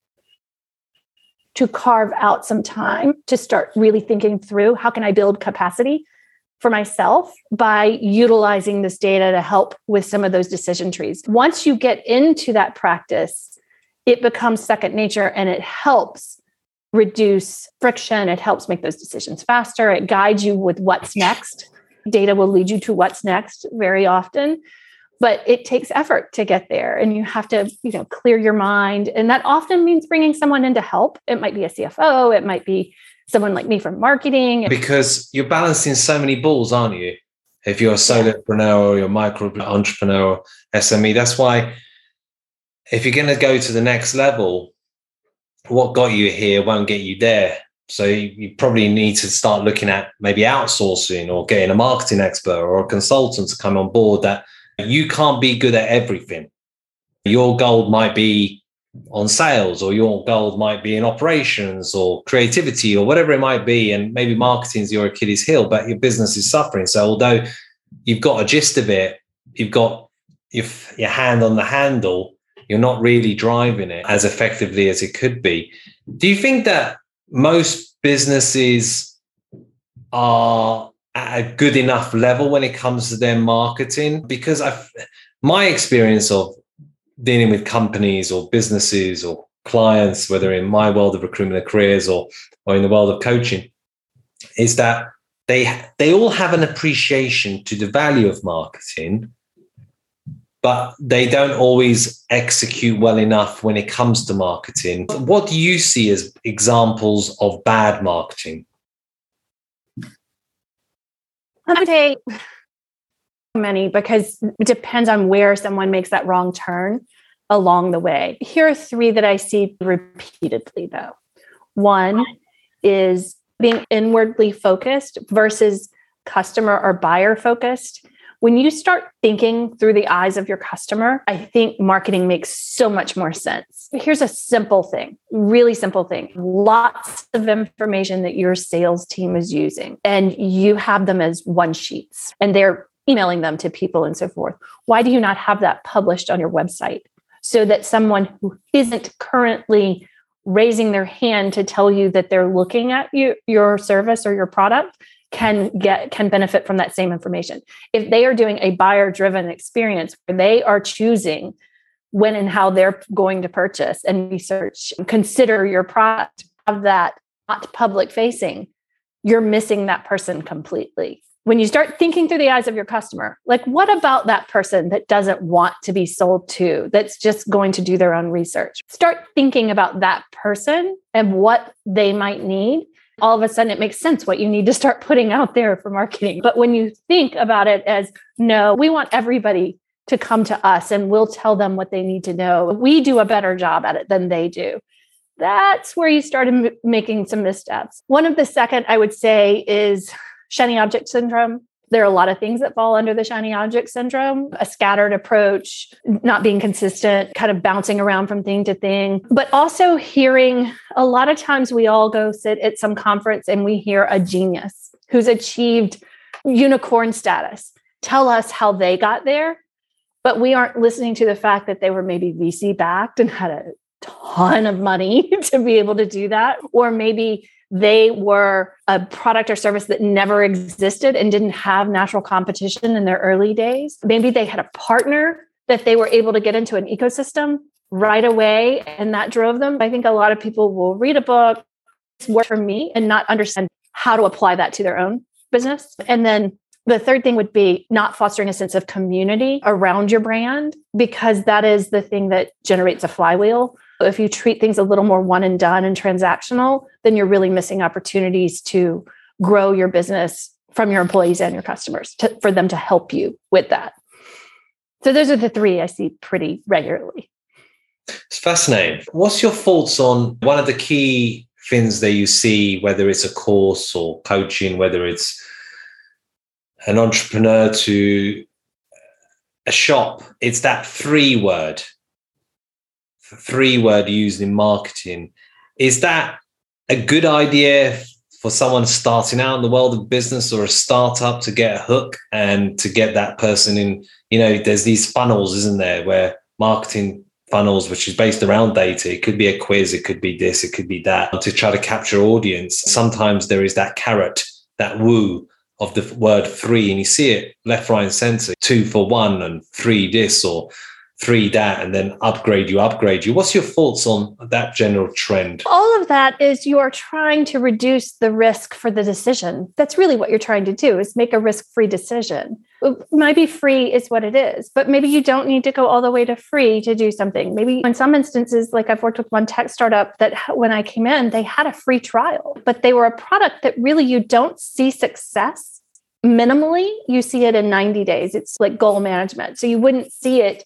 Speaker 2: to carve out some time to start really thinking through how can I build capacity for myself by utilizing this data to help with some of those decision trees. Once you get into that practice, it becomes second nature and it helps reduce friction. It helps make those decisions faster. It guides you with what's next. Data will lead you to what's next very often. But it takes effort to get there, and you have to, you know, clear your mind. And that often means bringing someone in to help. It might be a C F O. It might be someone like me from marketing.
Speaker 1: Because you're balancing so many balls, aren't you? If you're a solopreneur yeah. or you're a micro entrepreneur, S M E, that's why if you're going to go to the next level, what got you here won't get you there. So you, you probably need to start looking at maybe outsourcing or getting a marketing expert or a consultant to come on board. That you can't be good at everything. Your goal might be on sales, or your goal might be in operations or creativity or whatever it might be. And maybe marketing is your Achilles heel, but your business is suffering. So although you've got a gist of it, you've got your, your hand on the handle, you're not really driving it as effectively as it could be. Do you think that most businesses are at a good enough level when it comes to their marketing? Because I've, my experience of dealing with companies or businesses or clients, whether in my world of recruitment and careers or, or in the world of coaching, is that they, they all have an appreciation to the value of marketing, but they don't always execute well enough when it comes to marketing. What do you see as examples of bad marketing?
Speaker 2: I would say many, because it depends on where someone makes that wrong turn along the way. Here are three that I see repeatedly, though. One is being inwardly focused versus customer or buyer focused. When you start thinking through the eyes of your customer, I think marketing makes so much more sense. Here's a simple thing, really simple thing. Lots of information that your sales team is using, and you have them as one sheets, and they're emailing them to people and so forth. Why do you not have that published on your website so that someone who isn't currently raising their hand to tell you that they're looking at you, your service or your product can get can benefit from that same information? If they are doing a buyer-driven experience where they are choosing when and how they're going to purchase and research, consider your product, have that not public facing, you're missing that person completely. When you start thinking through the eyes of your customer, like what about that person that doesn't want to be sold to, that's just going to do their own research? Start thinking about that person and what they might need. All of a sudden, it makes sense what you need to start putting out there for marketing. But when you think about it as, no, we want everybody to come to us and we'll tell them what they need to know. We do a better job at it than they do. That's where you started m- making some missteps. One of the second, I would say, is shiny object syndrome. There are a lot of things that fall under the shiny object syndrome, a scattered approach, not being consistent, kind of bouncing around from thing to thing, but also hearing a lot of times we all go sit at some conference and we hear a genius who's achieved unicorn status tell us how they got there, but we aren't listening to the fact that they were maybe V C backed and had a ton of money to be able to do that, or maybe they were a product or service that never existed and didn't have natural competition in their early days. Maybe they had a partner that they were able to get into an ecosystem right away, and that drove them. I think a lot of people will read a book, work for me, and not understand how to apply that to their own business. And then the third thing would be not fostering a sense of community around your brand, because that is the thing that generates a flywheel. If you treat things a little more one and done and transactional, then you're really missing opportunities to grow your business from your employees and your customers to, for them to help you with that. So those are the three I see pretty regularly.
Speaker 1: It's fascinating. What's your thoughts on one of the key things that you see, whether it's a course or coaching, whether it's an entrepreneur to a shop? It's that three word. Three word used in marketing. Is that a good idea for someone starting out in the world of business or a startup to get a hook and to get that person in? You know, there's these funnels, isn't there, where marketing funnels, which is based around data. It could be a quiz, it could be this, it could be that, to try to capture audience. Sometimes there is that carrot, that woo of the word three, and you see it left, right, and center, two for one and three this or three that, and then upgrade you, upgrade you. What's your thoughts on that general trend?
Speaker 2: All of that is you are trying to reduce the risk for the decision. That's really what you're trying to do, is make a risk-free decision. Maybe free is what it is, but maybe you don't need to go all the way to free to do something. Maybe in some instances, like I've worked with one tech startup that when I came in, they had a free trial, but they were a product that really you don't see success minimally. You see it in ninety days. It's like goal management. So you wouldn't see it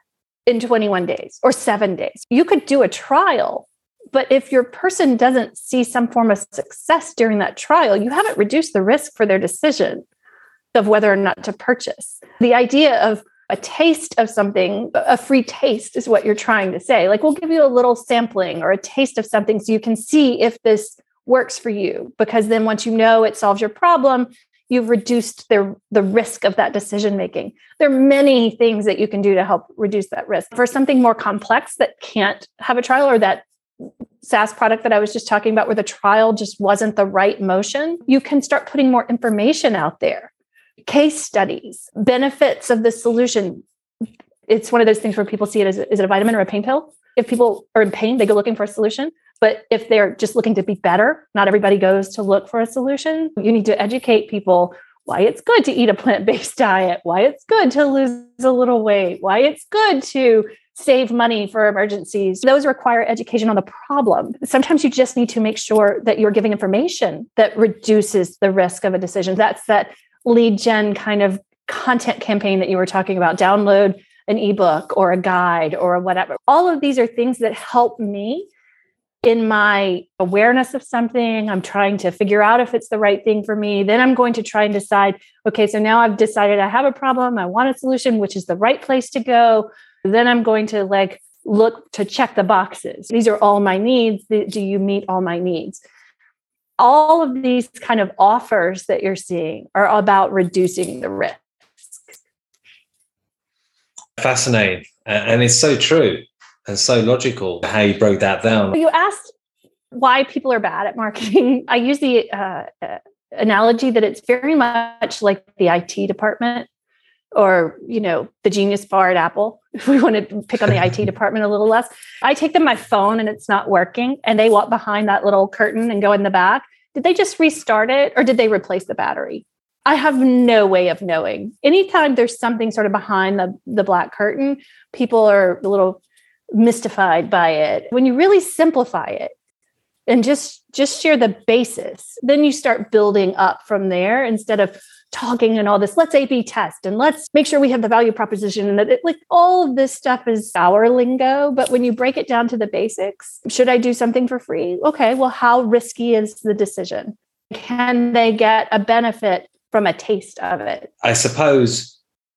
Speaker 2: in twenty-one days or seven days. You could do a trial, but if your person doesn't see some form of success during that trial, you haven't reduced the risk for their decision of whether or not to purchase. The idea of a taste of something, a free taste is what you're trying to say. Like, we'll give you a little sampling or a taste of something so you can see if this works for you, because then once you know it solves your problem, you've reduced the, the risk of that decision-making. There are many things that you can do to help reduce that risk. For something more complex that can't have a trial, or that SaaS product that I was just talking about where the trial just wasn't the right motion, you can start putting more information out there. Case studies, benefits of the solution. It's one of those things where people see it as, is it a vitamin or a pain pill? If people are in pain, they go looking for a solution. But if they're just looking to be better, not everybody goes to look for a solution. You need to educate people why it's good to eat a plant-based diet, why it's good to lose a little weight, why it's good to save money for emergencies. Those require education on the problem. Sometimes you just need to make sure that you're giving information that reduces the risk of a decision. That's that lead gen kind of content campaign that you were talking about. Download an ebook or a guide or whatever. All of these are things that help me in my awareness of something. I'm trying to figure out if it's the right thing for me. Then I'm going to try and decide, okay, so now I've decided I have a problem. I want a solution, which is the right place to go. Then I'm going to like look to check the boxes. These are all my needs. Do you meet all my needs? All of these kind of offers that you're seeing are about reducing the risk.
Speaker 1: Fascinating. And it's so true and so logical how you broke that down.
Speaker 2: You asked why people are bad at marketing. I use the uh, uh, analogy that it's very much like the I T department, or, you know, the Genius Bar at Apple, if we want to pick on the I T department a little less. I take them my phone and it's not working, and they walk behind that little curtain and go in the back. Did they just restart it, or did they replace the battery? I have no way of knowing. Anytime there's something sort of behind the, the black curtain, people are a little mystified by it. When you really simplify it and just, just share the basis, then you start building up from there instead of talking and all this, let's A B test and let's make sure we have the value proposition. And that it, like all of this stuff is our lingo. But when you break it down to the basics, should I do something for free? Okay, well, how risky is the decision? Can they get a benefit from a taste of it?
Speaker 1: I suppose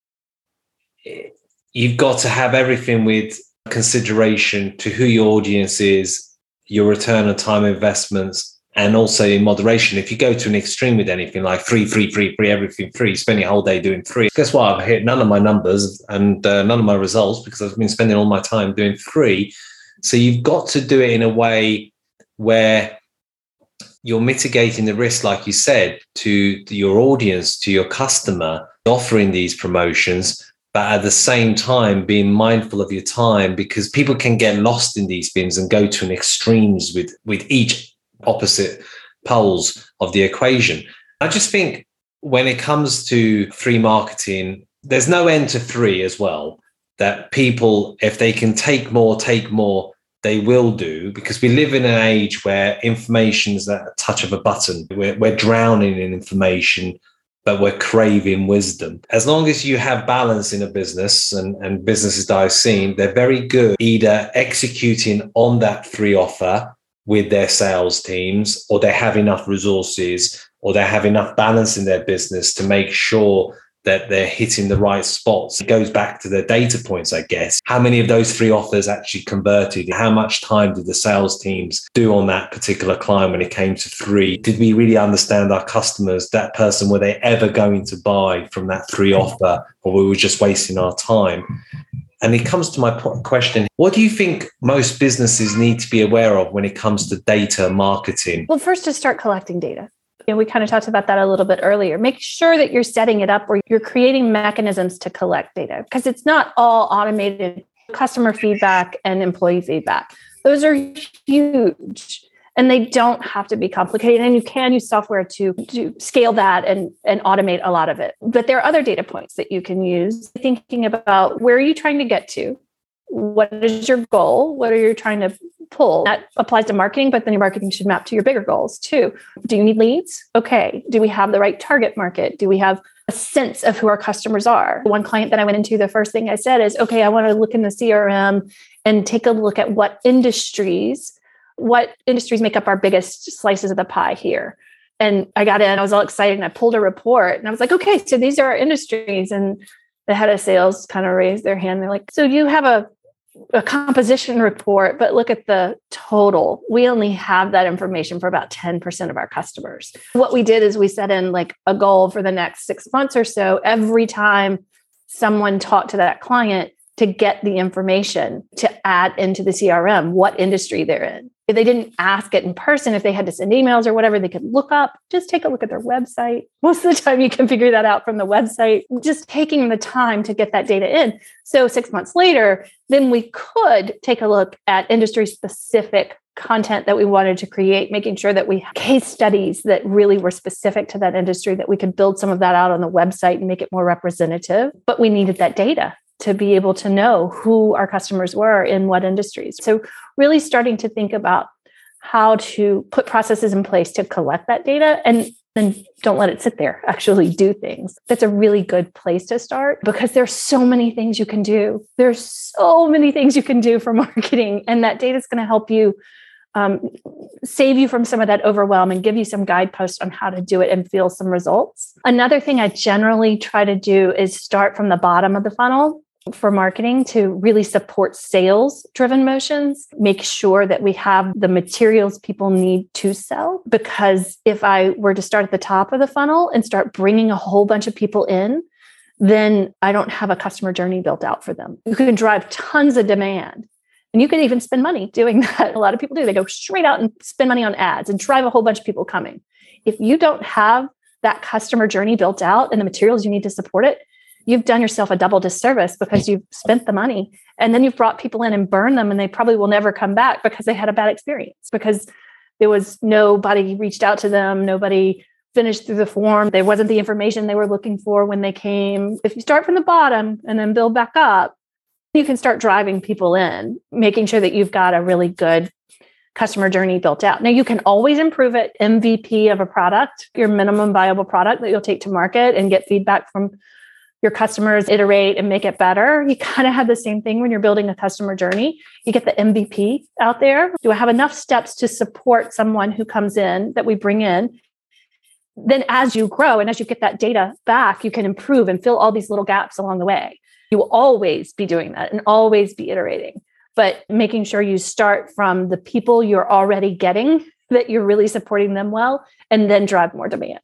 Speaker 1: you've got to have everything with consideration to who your audience is, your return on time investments, and also in moderation. If you go to an extreme with anything like free, free, free, free, everything free, spend your whole day doing free, guess what? I've hit none of my numbers and uh, none of my results because I've been spending all my time doing free. So you've got to do it in a way where you're mitigating the risk, like you said, to your audience, to your customer, offering these promotions, but at the same time being mindful of your time, because people can get lost in these things and go to an extremes with, with each opposite poles of the equation. I just think when it comes to free marketing, there's no end to free as well, that people, if they can take more, take more, they will do, because we live in an age where information is at a touch of a button. We're, we're drowning in information, but we're craving wisdom. As long as you have balance in a business, and, and businesses that I've seen, they're very good either executing on that free offer with their sales teams, or they have enough resources, or they have enough balance in their business to make sure that they're hitting the right spots. It goes back to the data points, I guess. How many of those free offers actually converted? How much time did the sales teams do on that particular client when it came to free? Did we really understand our customers, that person, were they ever going to buy from that free offer, or we were just wasting our time? And it comes to my question, what do you think most businesses need to be aware of when it comes to data marketing?
Speaker 2: Well, first, to start collecting data. And we kind of talked about that a little bit earlier. Make sure that you're setting it up where you're creating mechanisms to collect data, because it's not all automated. Customer feedback and employee feedback, those are huge, and they don't have to be complicated. And you can use software to, to scale that and, and automate a lot of it. But there are other data points that you can use, thinking about where are you trying to get to? What is your goal? What are you trying to pull? That applies to marketing, but then your marketing should map to your bigger goals too. Do you need leads? Okay. Do we have the right target market? Do we have a sense of who our customers are? One client that I went into, the first thing I said is, okay, I want to look in the C R M and take a look at what industries, what industries make up our biggest slices of the pie here. And I got in, I was all excited, and I pulled a report, and I was like, okay, so these are our industries. And the head of sales kind of raised their hand. They're like, so you have a a composition report, but look at the total. We only have that information for about ten percent of our customers. What we did is we set in like a goal for the next six months or so. Every time someone talked to that client, to get the information to add into the C R M, what industry they're in. If they didn't ask it in person, if they had to send emails or whatever, they could look up, just take a look at their website. Most of the time you can figure that out from the website, just taking the time to get that data in. So six months later, then we could take a look at industry specific content that we wanted to create, making sure that we have case studies that really were specific to that industry, that we could build some of that out on the website and make it more representative. But we needed that data to be able to know who our customers were in what industries. So really starting to think about how to put processes in place to collect that data, and then don't let it sit there, actually do things. That's a really good place to start, because there's so many things you can do. There's so many things you can do for marketing, and that data is going to help you um, save you from some of that overwhelm and give you some guideposts on how to do it and feel some results. Another thing I generally try to do is start from the bottom of the funnel for marketing to really support sales driven motions, make sure that we have the materials people need to sell. Because if I were to start at the top of the funnel and start bringing a whole bunch of people in, then I don't have a customer journey built out for them. You can drive tons of demand. And you can even spend money doing that. A lot of people do. They go straight out and spend money on ads and drive a whole bunch of people coming. If you don't have that customer journey built out and the materials you need to support it, you've done yourself a double disservice because you've spent the money and then you've brought people in and burned them and they probably will never come back because they had a bad experience because there was nobody reached out to them. Nobody finished through the form. There wasn't the information they were looking for when they came. If you start from the bottom and then build back up, you can start driving people in, making sure that you've got a really good customer journey built out. Now, you can always improve it. M V P of a product, your minimum viable product that you'll take to market and get feedback from your customers, iterate and make it better. You kind of have the same thing when you're building a customer journey. You get the M V P out there. Do I have enough steps to support someone who comes in that we bring in? Then as you grow and as you get that data back, you can improve and fill all these little gaps along the way. You will always be doing that and always be iterating, but making sure you start from the people you're already getting, that you're really supporting them well, and then drive more demand.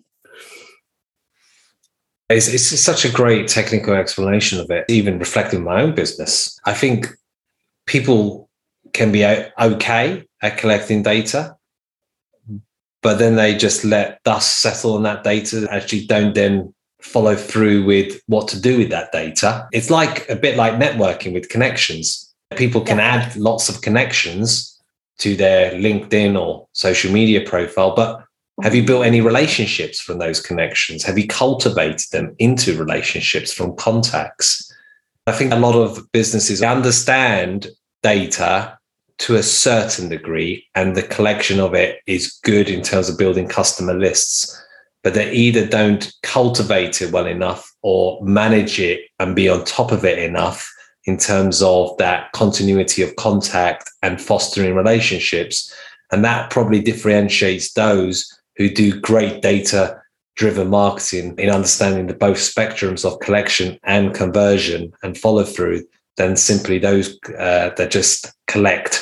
Speaker 1: It's, it's such a great technical explanation of it, even reflecting my own business. I think people can be okay at collecting data, but then they just let dust settle on that data, actually don't then follow through with what to do with that data. It's like a bit like networking with connections. People can yeah. add lots of connections to their LinkedIn or social media profile, but have you built any relationships from those connections? Have you cultivated them into relationships from contacts? I think a lot of businesses understand data to a certain degree, and the collection of it is good in terms of building customer lists, but they either don't cultivate it well enough or manage it and be on top of it enough in terms of that continuity of contact and fostering relationships. And that probably differentiates those who do great data-driven marketing in understanding the both spectrums of collection and conversion and follow through than simply those uh, that just collect.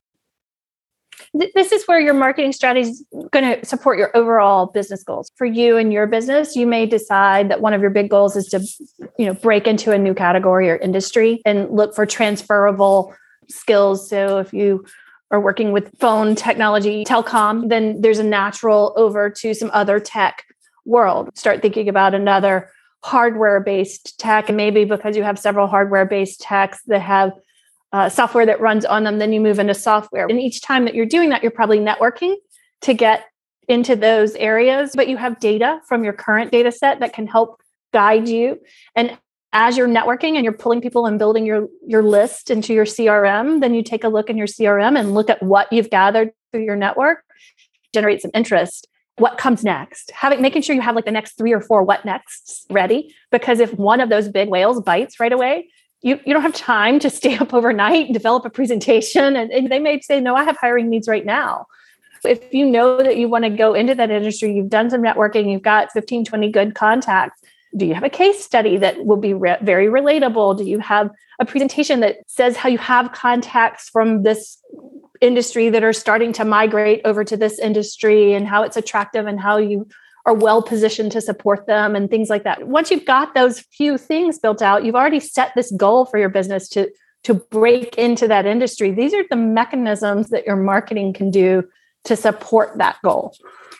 Speaker 2: This is where your marketing strategy is going to support your overall business goals. For you and your business, you may decide that one of your big goals is to, you know, break into a new category or industry and look for transferable skills. So if you are working with phone technology, telecom, then there's a natural over to some other tech world. Start thinking about another hardware-based tech, and maybe because you have several hardware-based techs that have Uh, software that runs on them, then you move into software. And each time that you're doing that, you're probably networking to get into those areas, but you have data from your current data set that can help guide you. And as you're networking and you're pulling people and building your, your list into your C R M, then you take a look in your C R M and look at what you've gathered through your network, generate some interest. What comes next? Having, making sure you have like the next three or four what nexts ready, because if one of those big whales bites right away, You, you don't have time to stay up overnight and develop a presentation. And, and they may say, no, I have hiring needs right now. If you know that you want to go into that industry, you've done some networking, you've got fifteen, twenty good contacts. Do you have a case study that will be re- very relatable? Do you have a presentation that says how you have contacts from this industry that are starting to migrate over to this industry and how it's attractive and how you are well positioned to support them and things like that? Once you've got those few things built out, you've already set this goal for your business to, to break into that industry. These are the mechanisms that your marketing can do to support that goal.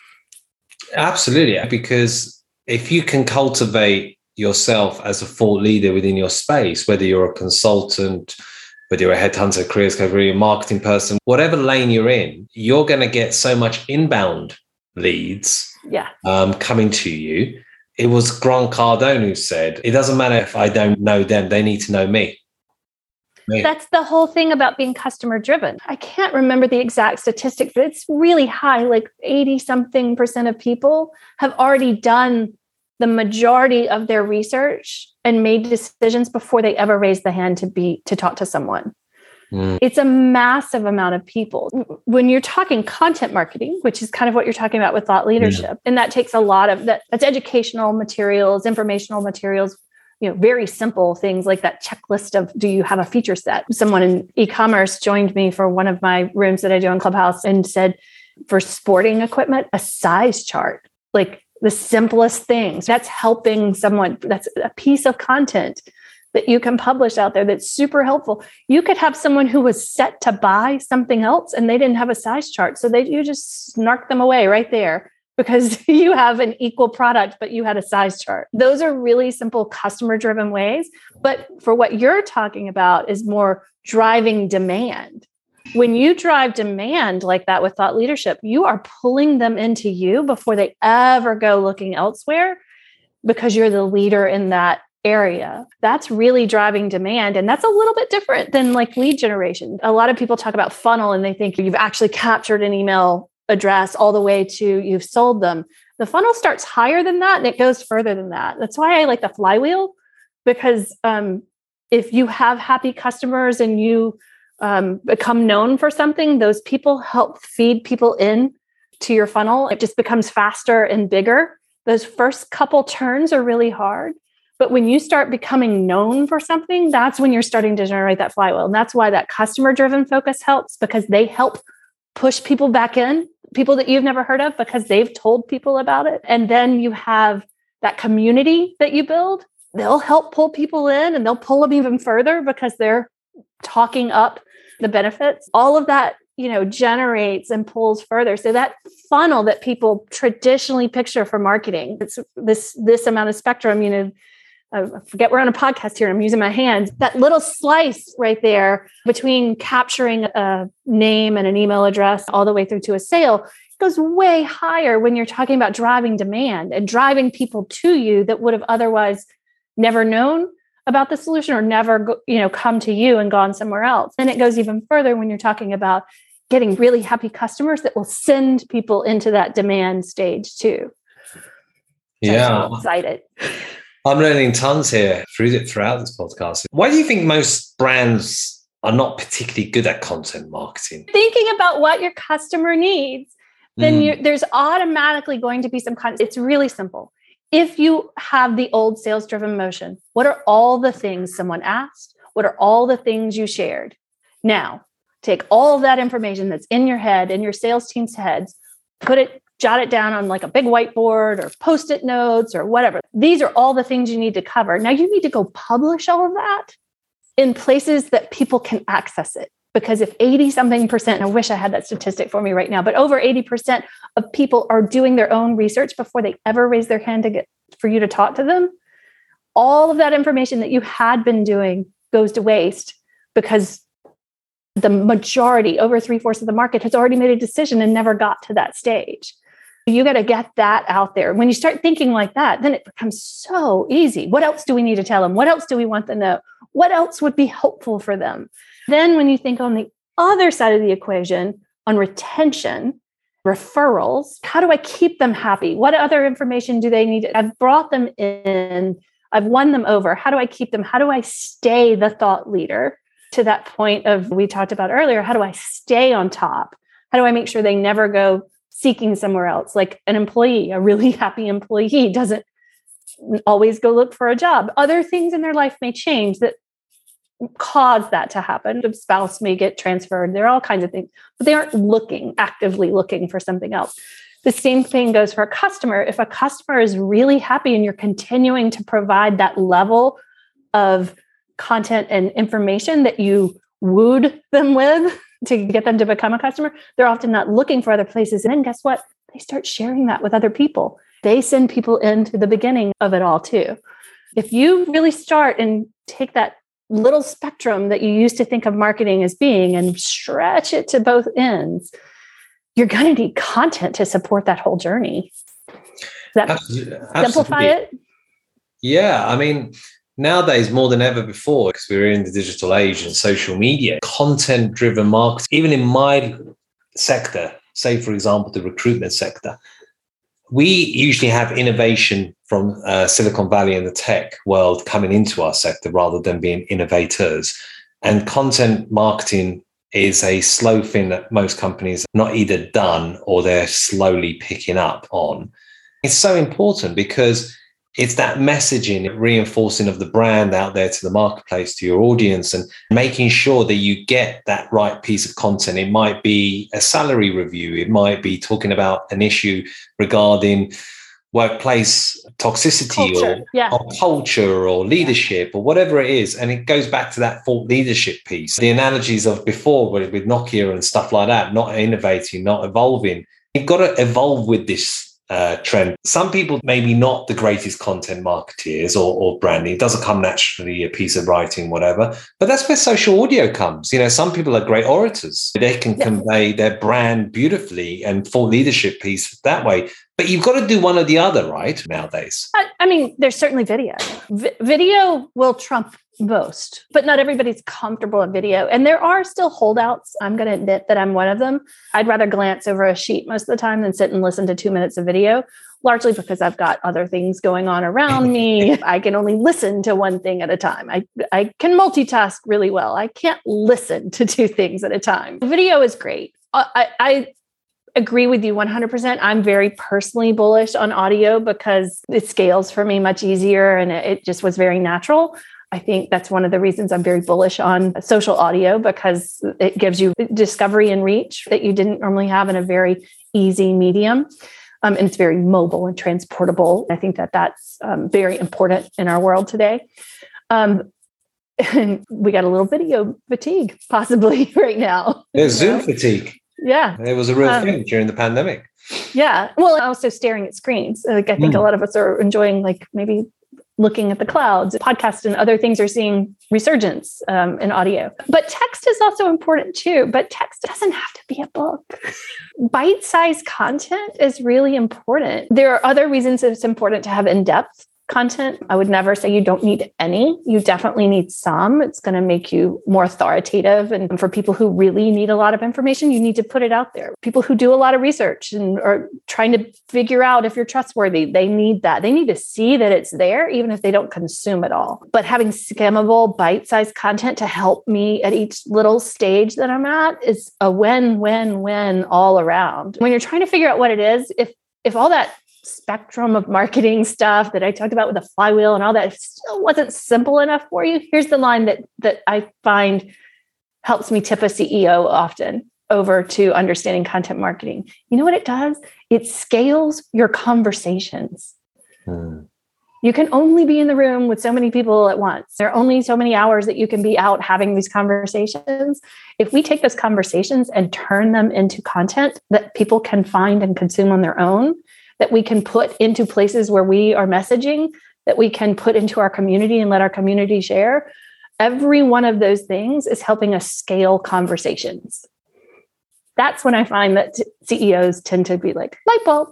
Speaker 1: Absolutely. Because if you can cultivate yourself as a thought leader within your space, whether you're a consultant, whether you're a headhunter, careers coach, whether you're a marketing person, whatever lane you're in, you're going to get so much inbound leads yeah. um, coming to you. It was Grant Cardone who said, it doesn't matter if I don't know them, they need to know me. me.
Speaker 2: That's the whole thing about being customer driven. I can't remember the exact statistic, but it's really high, like eighty something percent of people have already done the majority of their research and made decisions before they ever raised the hand to be, to talk to someone.
Speaker 1: Mm.
Speaker 2: It's a massive amount of people. When you're talking content marketing, which is kind of what you're talking about with thought leadership, yeah. and that takes a lot of that. That's educational materials, informational materials, you know, very simple things like that checklist of, do you have a feature set? Someone in e-commerce joined me for one of my rooms that I do on Clubhouse and said, for sporting equipment, a size chart, like the simplest things. That's helping someone. That's a piece of content that you can publish out there that's super helpful. You could have someone who was set to buy something else and they didn't have a size chart. So they you just snark them away right there because you have an equal product, but you had a size chart. Those are really simple customer-driven ways. But for what you're talking about is more driving demand. When you drive demand like that with thought leadership, you are pulling them into you before they ever go looking elsewhere because you're the leader in that area. That's really driving demand. And that's a little bit different than like lead generation. A lot of people talk about funnel and they think you've actually captured an email address all the way to you've sold them. The funnel starts higher than that and it goes further than that. That's why I like the flywheel, because um, if you have happy customers and you um, become known for something, those people help feed people in to your funnel. It just becomes faster and bigger. Those first couple turns are really hard. But when you start becoming known for something, that's when you're starting to generate that flywheel. And that's why that customer-driven focus helps, because they help push people back in, people that you've never heard of because they've told people about it. And then you have that community that you build. They'll help pull people in and they'll pull them even further because they're talking up the benefits. All of that, you know, generates and pulls further. So that funnel that people traditionally picture for marketing, it's this, this amount of spectrum, you know, I forget we're on a podcast here and I'm using my hands, that little slice right there between capturing a name and an email address all the way through to a sale goes way higher when you're talking about driving demand and driving people to you that would have otherwise never known about the solution or never, you know, come to you and gone somewhere else. And it goes even further when you're talking about getting really happy customers that will send people into that demand stage too. So
Speaker 1: yeah.
Speaker 2: I'm excited.
Speaker 1: I'm learning tons here through it throughout this podcast. Why do you think most brands are not particularly good at content marketing?
Speaker 2: Thinking about what your customer needs, then
Speaker 1: Mm.
Speaker 2: you, there's automatically going to be some content. It's really simple. If you have the old sales-driven motion, what are all the things someone asked? What are all the things you shared? Now, take all of that information that's in your head, in your sales team's heads, put it jot it down on like a big whiteboard or post-it notes or whatever. These are all the things you need to cover. Now you need to go publish all of that in places that people can access it. Because if eighty something percent, and I wish I had that statistic for me right now, but over eighty percent of people are doing their own research before they ever raise their hand to get for you to talk to them, all of that information that you had been doing goes to waste because the majority, over three-fourths of the market has already made a decision and never got to that stage. You got to get that out there. When you start thinking like that, then it becomes so easy. What else do we need to tell them? What else do we want them to know? What else would be helpful for them? Then when you think on the other side of the equation, on retention, referrals, how do I keep them happy? What other information do they need? I've brought them in. I've won them over. How do I keep them? How do I stay the thought leader? To that point of we talked about earlier, how do I stay on top? How do I make sure they never go seeking somewhere else? Like an employee, a really happy employee doesn't always go look for a job. Other things in their life may change that cause that to happen. The spouse may get transferred. There are all kinds of things, but they aren't looking, actively looking for something else. The same thing goes for a customer. If a customer is really happy and you're continuing to provide that level of content and information that you wooed them with to get them to become a customer, they're often not looking for other places. And then guess what? They start sharing that with other people. They send people into the beginning of it all too. If you really start and take that little spectrum that you used to think of marketing as being and stretch it to both ends, you're going to need content to support that whole journey. Does that
Speaker 1: Absolutely.
Speaker 2: simplify it?
Speaker 1: Yeah. I mean, nowadays, more than ever before, because we're in the digital age and social media, content-driven marketing, even in my sector, say, for example, the recruitment sector, we usually have innovation from uh, Silicon Valley and the tech world coming into our sector rather than being innovators. And content marketing is a slow thing that most companies are not either done or they're slowly picking up on. It's so important because it's that messaging, reinforcing of the brand out there to the marketplace, to your audience, and making sure that you get that right piece of content. It might be a salary review. It might be talking about an issue regarding workplace toxicity
Speaker 2: culture,
Speaker 1: or,
Speaker 2: yeah.
Speaker 1: or culture or leadership or whatever it is. And it goes back to that thought leadership piece. The analogies of before with, with Nokia and stuff like that, not innovating, not evolving. You've got to evolve with this Uh, trend. Some people maybe not the greatest content marketeers or, or branding. It doesn't come naturally, a piece of writing, whatever. But that's where social audio comes. You know, some people are great orators. They can yeah. convey their brand beautifully and thought leadership piece that way. But you've got to do one or the other, right, nowadays?
Speaker 2: I, I mean, there's certainly video. V- video will trump most, but not everybody's comfortable in video. And there are still holdouts. I'm going to admit that I'm one of them. I'd rather glance over a sheet most of the time than sit and listen to two minutes of video, largely because I've got other things going on around me. I can only listen to one thing at a time. I, I can multitask really well. I can't listen to two things at a time. Video is great. I, I agree with you one hundred percent. I'm very personally bullish on audio because it scales for me much easier and it, it just was very natural. I think that's one of the reasons I'm very bullish on social audio because it gives you discovery and reach that you didn't normally have in a very easy medium. Um, and it's very mobile and transportable. I think that that's um, very important in our world today. Um, and we got a little video fatigue possibly right now.
Speaker 1: There's Zoom know? fatigue.
Speaker 2: Yeah.
Speaker 1: It was a real
Speaker 2: um,
Speaker 1: thing during the pandemic.
Speaker 2: Yeah. Well, also staring at screens. Like I think mm. a lot of us are enjoying like maybe looking at the clouds. Podcasts and other things are seeing resurgence um, in audio. But text is also important too. But text doesn't have to be a book. Bite-sized content is really important. There are other reasons it's important to have in-depth content. I would never say you don't need any. You definitely need some. It's going to make you more authoritative. And for people who really need a lot of information, you need to put it out there. People who do a lot of research and are trying to figure out if you're trustworthy, they need that. They need to see that it's there, even if they don't consume it all. But having skimmable, bite-sized content to help me at each little stage that I'm at is a win, win, win all around. When you're trying to figure out what it is, if if all that spectrum of marketing stuff that I talked about with the flywheel and all that still wasn't simple enough for you, here's the line that that I find helps me tip a C E O often over to understanding content marketing. You know what it does? It scales your conversations. Hmm. You can only be in the room with so many people at once. There are only so many hours that you can be out having these conversations. If we take those conversations and turn them into content that people can find and consume on their own, that we can put into places where we are messaging, that we can put into our community and let our community share. Every one of those things is helping us scale conversations. That's when I find that t- C E Os tend to be like, light bulb.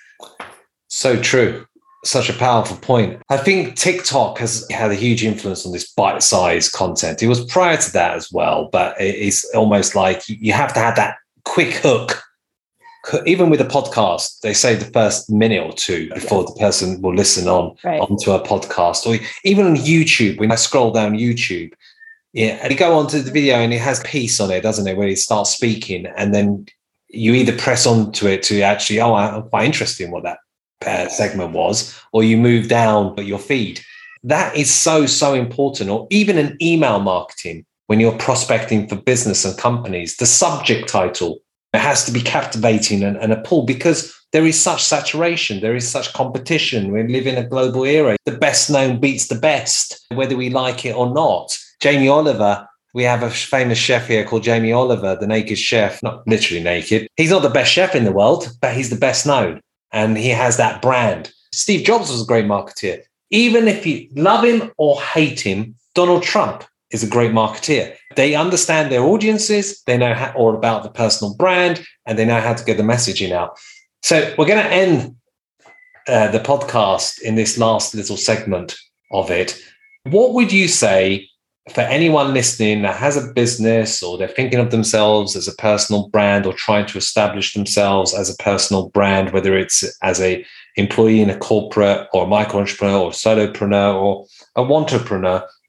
Speaker 1: So true. Such a powerful point. I think TikTok has had a huge influence on this bite-sized content. It was prior to that as well, but it's almost like you have to have that quick hook. Even with a podcast, they say the first minute or two before yes. the person will listen on right. onto a podcast, or even on YouTube. When I scroll down YouTube, yeah, and you go onto the video and it has a piece on it, doesn't it, where it starts speaking, and then you either press onto it to actually, oh, I'm quite interested in what that uh, segment was, or you move down your feed. That is so so important. Or even in email marketing, when you're prospecting for business and companies, the subject title. It has to be captivating and, and a pull because there is such saturation. There is such competition. We live in a global era. The best known beats the best, whether we like it or not. Jamie Oliver, we have a famous chef here called Jamie Oliver, the naked chef, not literally naked. He's not the best chef in the world, but he's the best known. And he has that brand. Steve Jobs was a great marketeer. Even if you love him or hate him, Donald Trump is a great marketeer. They understand their audiences, they know how, all about the personal brand, and they know how to get the messaging out. So we're going to end uh, the podcast in this last little segment of it. What would you say for anyone listening that has a business or they're thinking of themselves as a personal brand or trying to establish themselves as a personal brand, whether it's as a employee in a corporate or a micro entrepreneur or solopreneur or a wantrepreneur?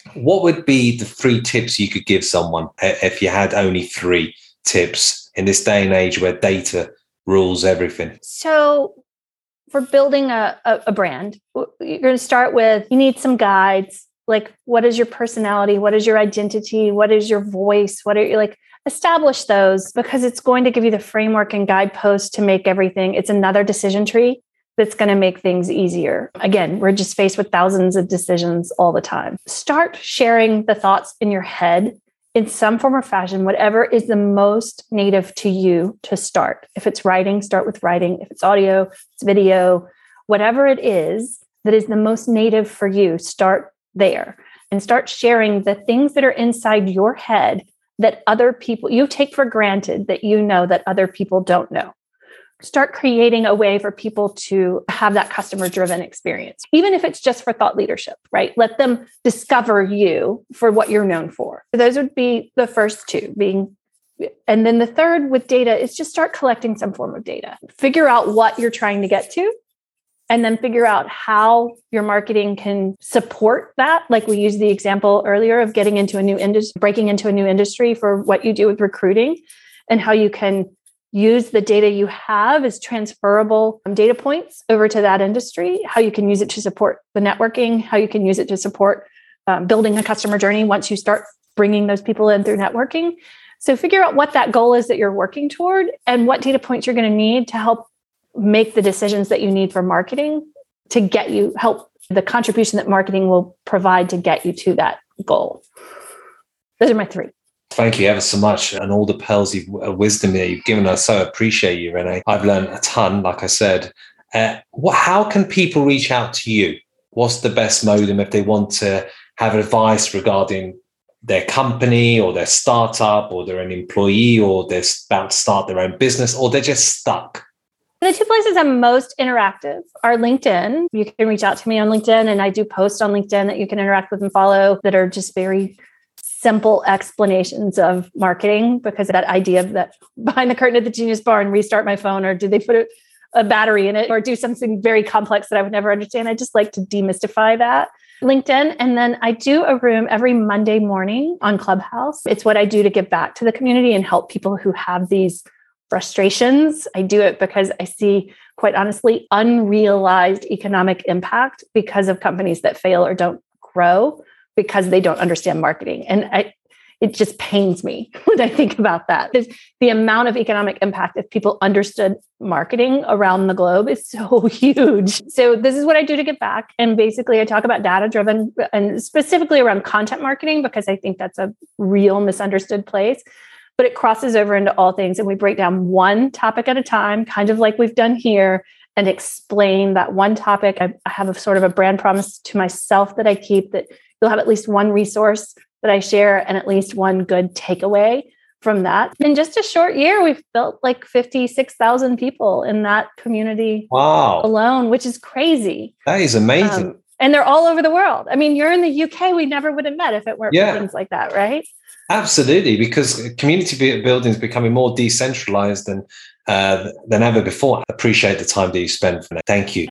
Speaker 1: What would be the three tips you could give someone if you had only three tips in this day and age where data rules everything?
Speaker 2: So for building a, a, a brand, you're going to start with, you need some guides. Like, what is your personality? What is your identity? What is your voice? What are you like? Establish those, because it's going to give you the framework and guideposts to make everything. It's another decision tree that's going to make things easier. Again, we're just faced with thousands of decisions all the time. Start sharing the thoughts in your head in some form or fashion, whatever is the most native to you to start. If it's writing, start with writing. If it's audio, it's video, whatever it is that is the most native for you, start there and start sharing the things that are inside your head that other people, you take for granted that you know that other people don't know. Start creating a way for people to have that customer-driven experience, even if it's just for thought leadership, right? Let them discover you for what you're known for. Those would be the first two being, and then the third with data is just start collecting some form of data. Figure out what you're trying to get to, and then figure out how your marketing can support that. Like we used the example earlier of getting into a new industry, breaking into a new industry for what you do with recruiting, and how you can use the data you have as transferable data points over to that industry, how you can use it to support the networking, how you can use it to support um, building a customer journey once you start bringing those people in through networking. So figure out what that goal is that you're working toward and what data points you're going to need to help make the decisions that you need for marketing to get you, help the contribution that marketing will provide to get you to that goal. Those are my three.
Speaker 1: Thank you ever so much. And all the pearls of wisdom that you've given us. So appreciate you, Renee. I've learned a ton, like I said. Uh, what, how can people reach out to you? What's the best modem if they want to have advice regarding their company or their startup, or they're an employee, or they're about to start their own business, or they're just stuck?
Speaker 2: The two places I'm most interactive are LinkedIn. You can reach out to me on LinkedIn, and I do posts on LinkedIn that you can interact with and follow that are just very simple explanations of marketing, because of that idea of that behind the curtain at the Genius Bar and restart my phone, or do they put a, a battery in it, or do something very complex that I would never understand. I just like to demystify that. LinkedIn. And then I do a room every Monday morning on Clubhouse. It's what I do to give back to the community and help people who have these frustrations. I do it because I see, quite honestly, unrealized economic impact because of companies that fail or don't grow because they don't understand marketing. And I, it just pains me when I think about that. There's the amount of economic impact if people understood marketing around the globe is so huge. So this is what I do to get back. And basically I talk about data-driven and specifically around content marketing, because I think that's a real misunderstood place. But it crosses over into all things. And we break down one topic at a time, kind of like we've done here, and explain that one topic. I have a sort of a brand promise to myself that I keep, that you'll have at least one resource that I share and at least one good takeaway from that. In just a short year, we've built like fifty-six thousand people in that community
Speaker 1: wow.
Speaker 2: alone, which is crazy.
Speaker 1: That is amazing. Um,
Speaker 2: and they're all over the world. I mean, you're in the U K. We never would have met if it weren't
Speaker 1: yeah.
Speaker 2: for things like that, right?
Speaker 1: Absolutely, because community building is becoming more decentralized than uh, than ever before. I appreciate the time that you spent for that. Thank you.